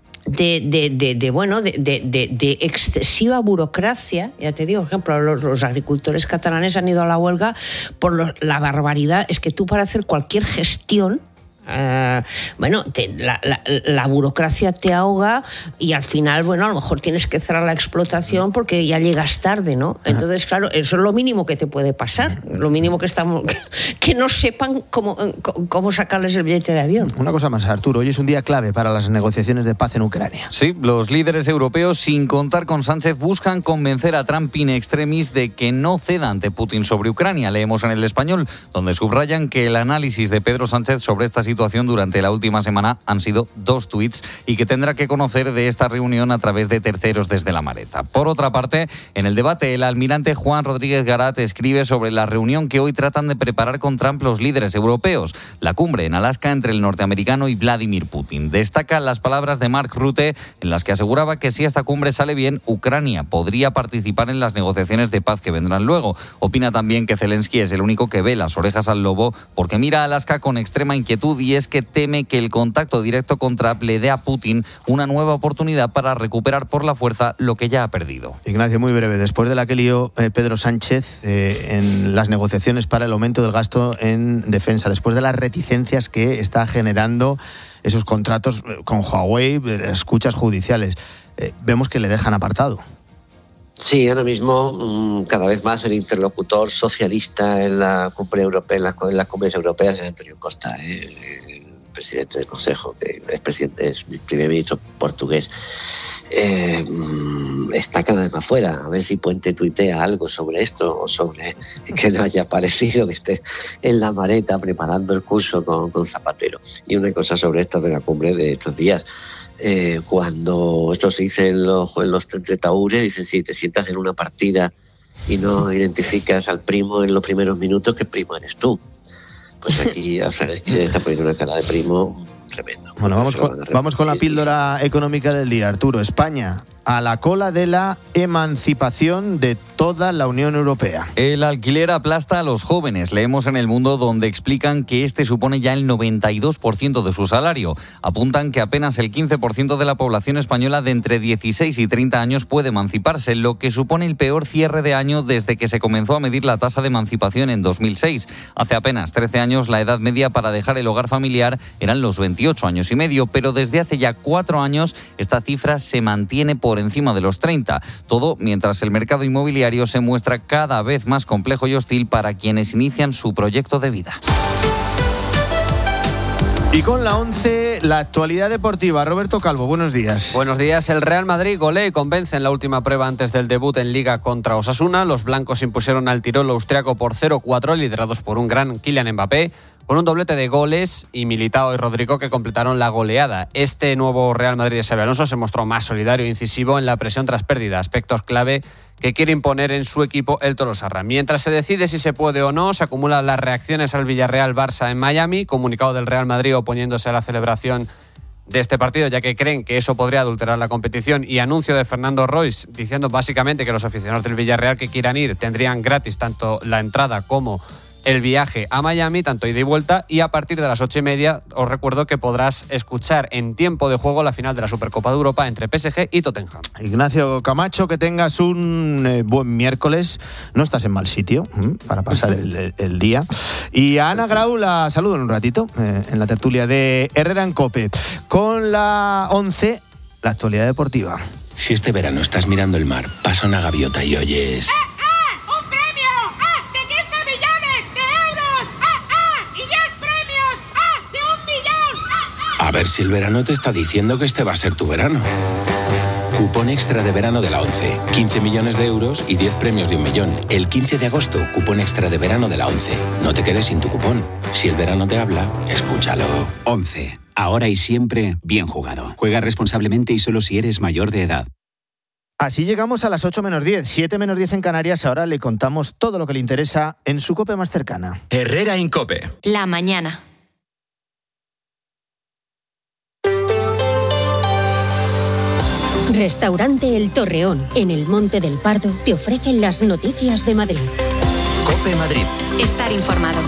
De, de, de, de bueno de, de, de excesiva burocracia. Ya te digo, por ejemplo, los, los agricultores catalanes han ido a la huelga por lo, la barbaridad. Es que tú, para hacer cualquier gestión, Uh, bueno, te, la, la, la burocracia te ahoga y al final, bueno, a lo mejor tienes que cerrar la explotación porque ya llegas tarde, ¿no? Entonces, claro, eso es lo mínimo que te puede pasar, lo mínimo que estamos, que no sepan cómo, cómo sacarles el billete de avión. Una cosa más, Arturo, hoy es un día clave para las negociaciones de paz en Ucrania. Sí, los líderes europeos, sin contar con Sánchez, buscan convencer a Trump in extremis de que no ceda ante Putin sobre Ucrania. Leemos en El Español, donde subrayan que el análisis de Pedro Sánchez sobre esta situación durante la última semana han sido dos tuits y que tendrá que conocer de esta reunión a través de terceros desde la maleta. Por otra parte, en el debate, el almirante Juan Rodríguez Garat escribe sobre la reunión que hoy tratan de preparar con Trump los líderes europeos, la cumbre en Alaska entre el norteamericano y Vladimir Putin. Destaca las palabras de Mark Rutte, en las que aseguraba que si esta cumbre sale bien, Ucrania podría participar en las negociaciones de paz que vendrán luego. Opina también que Zelensky es el único que ve las orejas al lobo porque mira a Alaska con extrema inquietud y es que teme que el contacto directo con Trump le dé a Putin una nueva oportunidad para recuperar por la fuerza lo que ya ha perdido. Ignacio, muy breve. Después de la que lió eh, Pedro Sánchez eh, en las negociaciones para el aumento del gasto en defensa, después de las reticencias que está generando esos contratos con Huawei, escuchas judiciales, eh, vemos que le dejan apartado. Sí, ahora mismo cada vez más el interlocutor socialista en la cumbre europea, en las, en las cumbres europeas es Antonio Costa, ¿eh? El presidente del Consejo, que es presidente, es el primer ministro portugués. Eh, está cada vez más fuera. A ver si Puente tuitea algo sobre esto o sobre que le haya parecido que esté en la maleta preparando el curso con, con Zapatero. Y una cosa sobre esto de la cumbre de estos días. Eh, cuando esto se dice en los, en los entre tahúres, dicen si te sientas en una partida y no identificas al primo en los primeros minutos, ¿qué primo eres tú? Pues aquí ya sabes que se está poniendo una cara de primo tremendo. Bueno, vamos con, vamos con la píldora económica del día, Arturo. España a la cola de la emancipación de toda la Unión Europea. El alquiler aplasta a los jóvenes. Leemos en El Mundo, donde explican que este supone ya el noventa y dos por ciento de su salario. Apuntan que apenas el quince por ciento de la población española de entre dieciséis y treinta años puede emanciparse, lo que supone el peor cierre de año desde que se comenzó a medir la tasa de emancipación en dos mil seis. Hace apenas trece años la edad media para dejar el hogar familiar eran los veintiocho años y medio, pero desde hace ya cuatro años esta cifra se mantiene por encima de los treinta. Todo mientras el mercado inmobiliario se muestra cada vez más complejo y hostil para quienes inician su proyecto de vida. Y con la once, la actualidad deportiva. Roberto Calvo, buenos días. Buenos días. El Real Madrid golea y convence en la última prueba antes del debut en Liga contra Osasuna. Los blancos impusieron al Tirol austriaco por cero cuatro, liderados por un gran Kylian Mbappé, con un doblete de goles y Militao y Rodrigo que completaron la goleada. Este nuevo Real Madrid de Xabi Alonso se mostró más solidario e incisivo en la presión tras pérdida, aspectos clave que quiere imponer en su equipo el Tolosarra. Mientras se decide si se puede o no, se acumulan las reacciones al Villarreal-Barça en Miami, comunicado del Real Madrid oponiéndose a la celebración de este partido, ya que creen que eso podría adulterar la competición, y anuncio de Fernando Royce diciendo básicamente que los aficionados del Villarreal que quieran ir tendrían gratis tanto la entrada como el viaje a Miami, tanto ida y vuelta, y a partir de las ocho y media os recuerdo que podrás escuchar en tiempo de juego la final de la Supercopa de Europa entre P S G y Tottenham. Ignacio Camacho, que tengas un eh, buen miércoles. No estás en mal sitio ¿eh? para pasar el, el, el día. Y a Ana Grau la saludo en un ratito eh, en la tertulia de Herrera en COPE. Con la once, la actualidad deportiva. Si este verano estás mirando el mar, pasa una gaviota y oyes... A ver si el verano te está diciendo que este va a ser tu verano. Cupón extra de verano de la ONCE. quince millones de euros y diez premios de un millón. El quince de agosto, cupón extra de verano de la ONCE. No te quedes sin tu cupón. Si el verano te habla, escúchalo. ONCE. Ahora y siempre, bien jugado. Juega responsablemente y solo si eres mayor de edad. Así llegamos a las ocho menos diez, siete menos diez en Canarias. Ahora le contamos todo lo que le interesa en su COPE más cercana. Herrera en COPE. La mañana. Restaurante El Torreón, en el Monte del Pardo, te ofrecen las noticias de Madrid. COPE Madrid. Estar informado.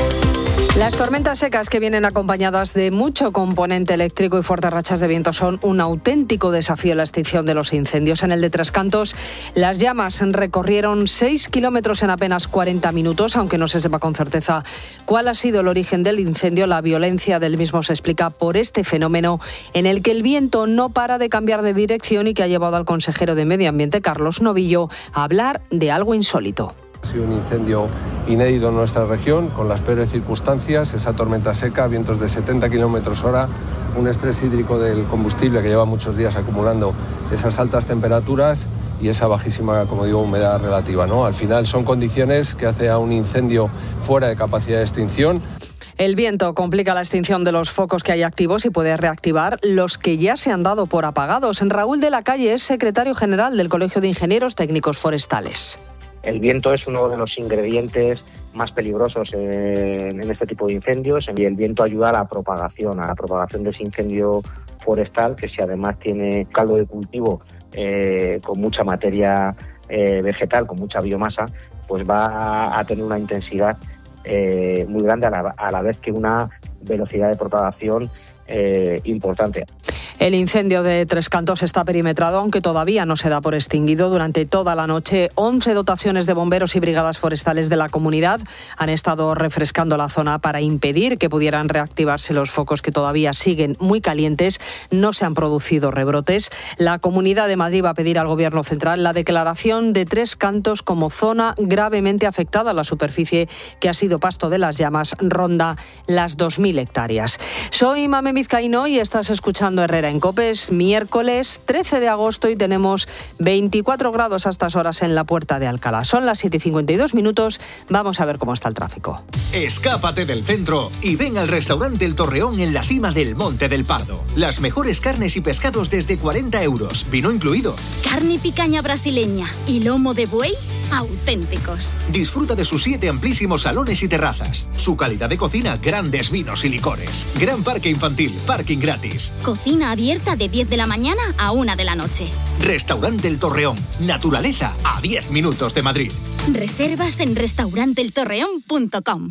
Las tormentas secas que vienen acompañadas de mucho componente eléctrico y fuertes rachas de viento son un auténtico desafío en la extinción de los incendios. En el de Tres Cantos, las llamas recorrieron seis kilómetros en apenas cuarenta minutos, aunque no se sepa con certeza cuál ha sido el origen del incendio. La violencia del mismo se explica por este fenómeno en el que el viento no para de cambiar de dirección y que ha llevado al consejero de Medio Ambiente, Carlos Novillo, a hablar de algo insólito. Ha sido un incendio inédito en nuestra región, con las peores circunstancias, esa tormenta seca, vientos de setenta kilómetros hora, un estrés hídrico del combustible que lleva muchos días acumulando esas altas temperaturas y esa bajísima, como digo, humedad relativa, ¿no? Al final son condiciones que hace a un incendio fuera de capacidad de extinción. El viento complica la extinción de los focos que hay activos y puede reactivar los que ya se han dado por apagados. Raúl de la Calle es secretario general del Colegio de Ingenieros Técnicos Forestales. El viento es uno de los ingredientes más peligrosos en, en este tipo de incendios y el viento ayuda a la propagación, a la propagación de ese incendio forestal, que si además tiene caldo de cultivo eh, con mucha materia eh, vegetal, con mucha biomasa, pues va a, a tener una intensidad eh, muy grande a la, a la vez que una velocidad de propagación eh, importante. El incendio de Tres Cantos está perimetrado, aunque todavía no se da por extinguido. Durante toda la noche, once dotaciones de bomberos y brigadas forestales de la comunidad han estado refrescando la zona para impedir que pudieran reactivarse los focos que todavía siguen muy calientes. No se han producido rebrotes. La Comunidad de Madrid va a pedir al Gobierno central la declaración de Tres Cantos como zona gravemente afectada. La superficie que ha sido pasto de las llamas ronda las dos mil hectáreas. Soy Mame Vizcaíno y estás escuchando Herrera en COPE. Es miércoles trece de agosto y tenemos veinticuatro grados a estas horas en la Puerta de Alcalá. Son las siete y cincuenta y dos minutos. Vamos a ver cómo está el tráfico. Escápate del centro y ven al restaurante El Torreón en la cima del Monte del Pardo. Las mejores carnes y pescados desde cuarenta euros, vino incluido. Carne y picaña brasileña y lomo de buey auténticos. Disfruta de sus siete amplísimos salones y terrazas. Su calidad de cocina, grandes vinos y licores. Gran parque infantil, parking gratis. Cocina abierta de diez de la mañana a una de la noche. Restaurante El Torreón. Naturaleza a diez minutos de Madrid. Reservas en restaurante el torreón punto com.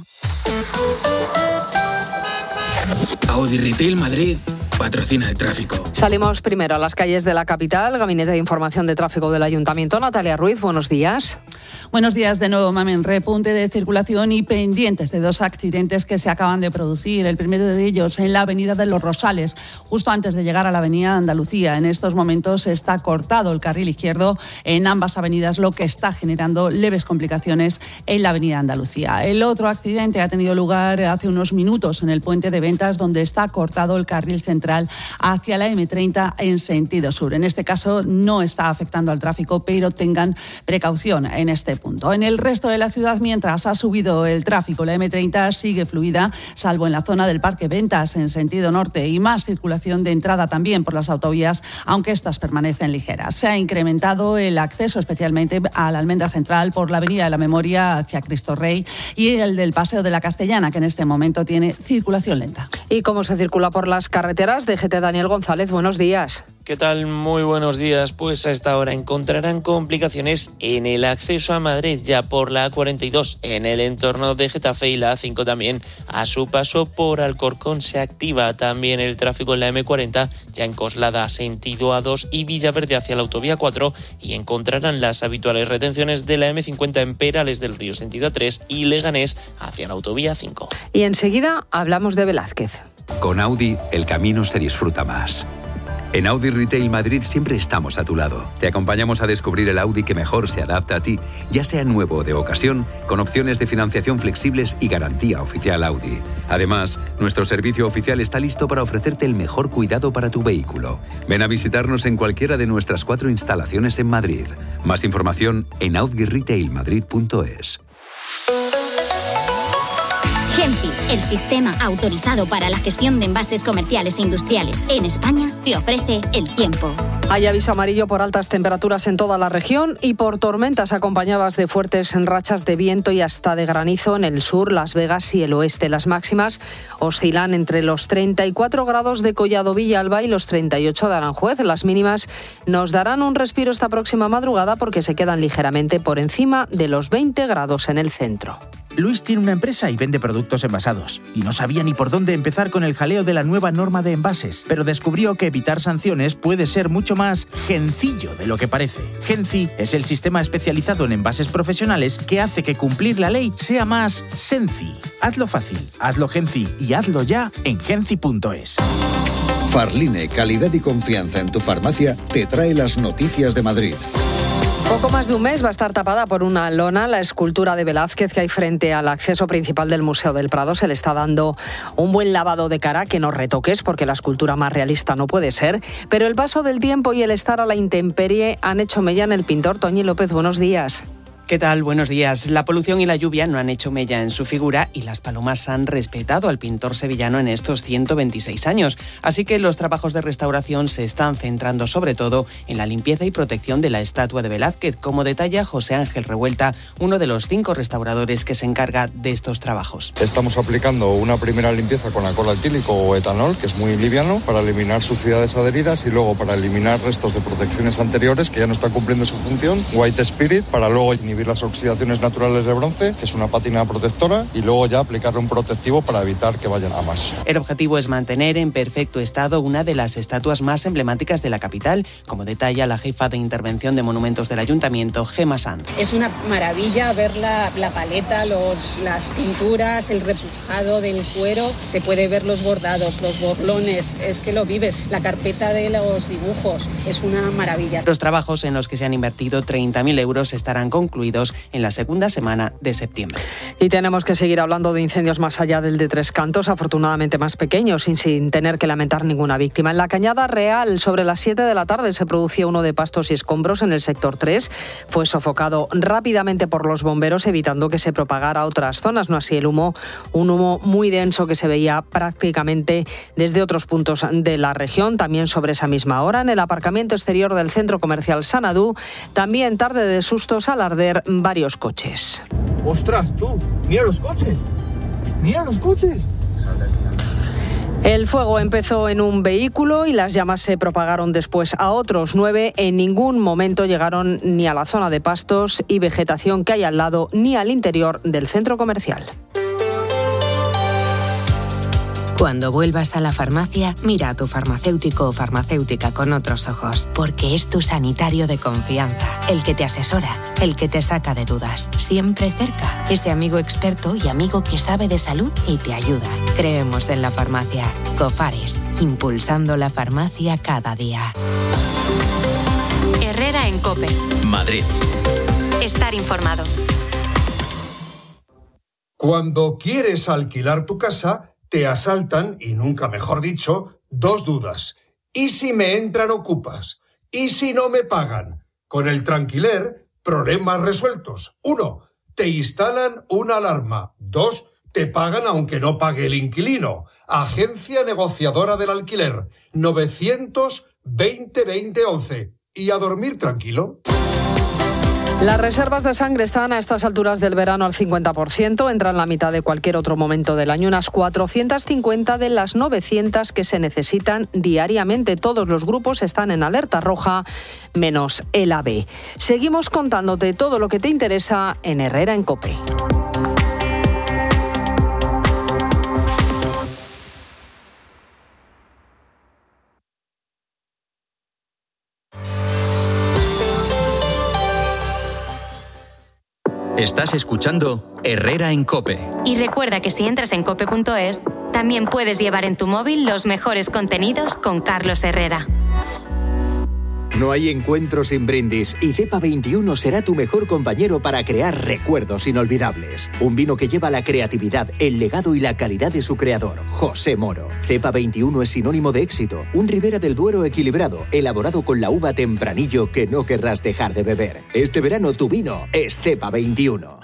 Audi Retail Madrid patrocina el tráfico. Salimos primero a las calles de la capital. Gabinete de Información de Tráfico del Ayuntamiento. Natalia Ruiz, buenos días. Buenos días de nuevo, Mamen. Repunte de circulación y pendientes de dos accidentes que se acaban de producir. El primero de ellos en la avenida de Los Rosales, justo antes de llegar a la avenida Andalucía. En estos momentos está cortado el carril izquierdo en ambas avenidas, lo que está generando leves complicaciones en la avenida Andalucía. El otro accidente ha tenido lugar hace unos minutos en el puente de Ventas, donde está cortado el carril central hacia la eme treinta en sentido sur. En este caso no está afectando al tráfico, pero tengan precaución en este punto. En el resto de la ciudad, mientras ha subido el tráfico, la eme treinta sigue fluida, salvo en la zona del Parque Ventas en sentido norte, y más circulación de entrada también por las autovías, aunque estas permanecen ligeras. Se ha incrementado el acceso especialmente a la Almendra Central por la Avenida de la Memoria hacia Cristo Rey y el del Paseo de la Castellana, que en este momento tiene circulación lenta. ¿Y cómo se circula por las carreteras? D G T Daniel González, buenos días. ¿Qué tal? Muy buenos días. Pues a esta hora encontrarán complicaciones en el acceso a Madrid, ya por la A cuarenta y dos, en el entorno de Getafe, y la A cinco también. A su paso por Alcorcón se activa también el tráfico en la eme cuarenta, ya en Coslada sentido A dos y Villaverde hacia la autovía cuatro, y encontrarán las habituales retenciones de la eme cincuenta en Perales del Río sentido A tres y Leganés hacia la autovía cinco. Y enseguida hablamos de Velázquez. Con Audi, el camino se disfruta más. En Audi Retail Madrid siempre estamos a tu lado. Te acompañamos a descubrir el Audi que mejor se adapta a ti, ya sea nuevo o de ocasión, con opciones de financiación flexibles y garantía oficial Audi. Además, nuestro servicio oficial está listo para ofrecerte el mejor cuidado para tu vehículo. Ven a visitarnos en cualquiera de nuestras cuatro instalaciones en Madrid. Más información en audi retail madrid punto es. Genci, el sistema autorizado para la gestión de envases comerciales e industriales en España, te ofrece el tiempo. Hay aviso amarillo por altas temperaturas en toda la región y por tormentas acompañadas de fuertes rachas de viento y hasta de granizo en el sur, Las Vegas y el oeste. Las máximas oscilan entre los treinta y cuatro grados de Collado Villalba y los treinta y ocho de Aranjuez. Las mínimas nos darán un respiro esta próxima madrugada porque se quedan ligeramente por encima de los veinte grados en el centro. Luis tiene una empresa y vende productos envasados. Y no sabía ni por dónde empezar con el jaleo de la nueva norma de envases, pero descubrió que evitar sanciones puede ser mucho más gencillo de lo que parece. Genci es el sistema especializado en envases profesionales que hace que cumplir la ley sea más senci. Hazlo fácil, hazlo Genci y hazlo ya en genci punto es. Farline, calidad y confianza en tu farmacia, te trae las noticias de Madrid. Poco más de un mes va a estar tapada por una lona la escultura de Velázquez que hay frente al acceso principal del Museo del Prado. Se le está dando un buen lavado de cara, que no retoques porque la escultura más realista no puede ser. Pero el paso del tiempo y el estar a la intemperie han hecho mella en el pintor. Toñi López, buenos días. ¿Qué tal? Buenos días. La polución y la lluvia no han hecho mella en su figura y las palomas han respetado al pintor sevillano en estos ciento veintiséis años. Así que los trabajos de restauración se están centrando sobre todo en la limpieza y protección de la estatua de Velázquez, como detalla José Ángel Revuelta, uno de los cinco restauradores que se encarga de estos trabajos. Estamos aplicando una primera limpieza con alcohol alquílico o etanol, que es muy liviano, para eliminar suciedades adheridas y luego para eliminar restos de protecciones anteriores que ya no están cumpliendo su función. White Spirit, para luego las oxidaciones naturales de bronce, que es una pátina protectora, y luego ya aplicarle un protectivo para evitar que vayan a más. El objetivo es mantener en perfecto estado una de las estatuas más emblemáticas de la capital, como detalla la jefa de intervención de monumentos del ayuntamiento, Gemma Sanz. Es una maravilla ver la, la paleta, los, las pinturas, el repujado del cuero, se puede ver los bordados, los borlones, es que lo vives, la carpeta de los dibujos, es una maravilla. Los trabajos en los que se han invertido treinta mil euros estarán concluidos en la segunda semana de septiembre. Y tenemos que seguir hablando de incendios más allá del de Tres Cantos, afortunadamente más pequeños, sin, sin tener que lamentar ninguna víctima. En la Cañada Real, sobre las siete de la tarde, se producía uno de pastos y escombros en el sector tres. Fue sofocado rápidamente por los bomberos, evitando que se propagara a otras zonas. No así el humo, un humo muy denso que se veía prácticamente desde otros puntos de la región. También sobre esa misma hora, en el aparcamiento exterior del centro comercial Sanadú, también tarde de sustos al arder varios coches. ¡Ostras, tú! ¡Mira los coches! ¡Mira los coches! El fuego empezó en un vehículo y las llamas se propagaron después a otros nueve. En ningún momento llegaron ni a la zona de pastos y vegetación que hay al lado, ni al interior del centro comercial. Cuando vuelvas a la farmacia, mira a tu farmacéutico o farmacéutica con otros ojos, porque es tu sanitario de confianza, el que te asesora, el que te saca de dudas, siempre cerca, ese amigo experto y amigo que sabe de salud y te ayuda. Creemos en la farmacia. Cofares, impulsando la farmacia cada día. Herrera en COPE. Madrid. Estar informado. Cuando quieres alquilar tu casa, te asaltan, y nunca mejor dicho, dos dudas. ¿Y si me entran ocupas? ¿Y si no me pagan? Con el Tranquiler, problemas resueltos. Uno, te instalan una alarma. Dos, te pagan aunque no pague el inquilino. Agencia negociadora del alquiler. novecientos veinte veinte once. Y a dormir tranquilo. Las reservas de sangre están a estas alturas del verano al cincuenta por ciento, entran la mitad de cualquier otro momento del año, unas cuatrocientas cincuenta de las novecientas que se necesitan diariamente. Todos los grupos están en alerta roja, menos el A B. Seguimos contándote todo lo que te interesa en Herrera en COPE. Estás escuchando Herrera en COPE. Y recuerda que si entras en cope punto es, también puedes llevar en tu móvil los mejores contenidos con Carlos Herrera. No hay encuentro sin brindis y Cepa veintiuno será tu mejor compañero para crear recuerdos inolvidables. Un vino que lleva la creatividad, el legado y la calidad de su creador, José Moro. Cepa veintiuno es sinónimo de éxito, un Ribera del Duero equilibrado, elaborado con la uva Tempranillo que no querrás dejar de beber. Este verano tu vino es Cepa veintiuno.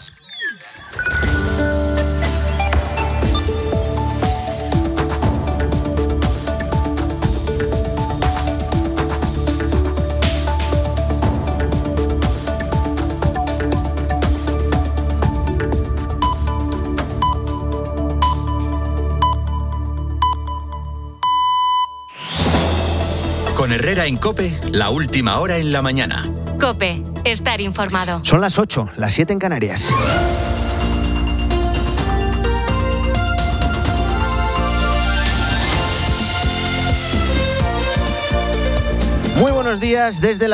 Con Herrera en COPE, la última hora en la mañana. COPE, estar informado. Son las ocho, las siete en Canarias. Muy buenos días desde la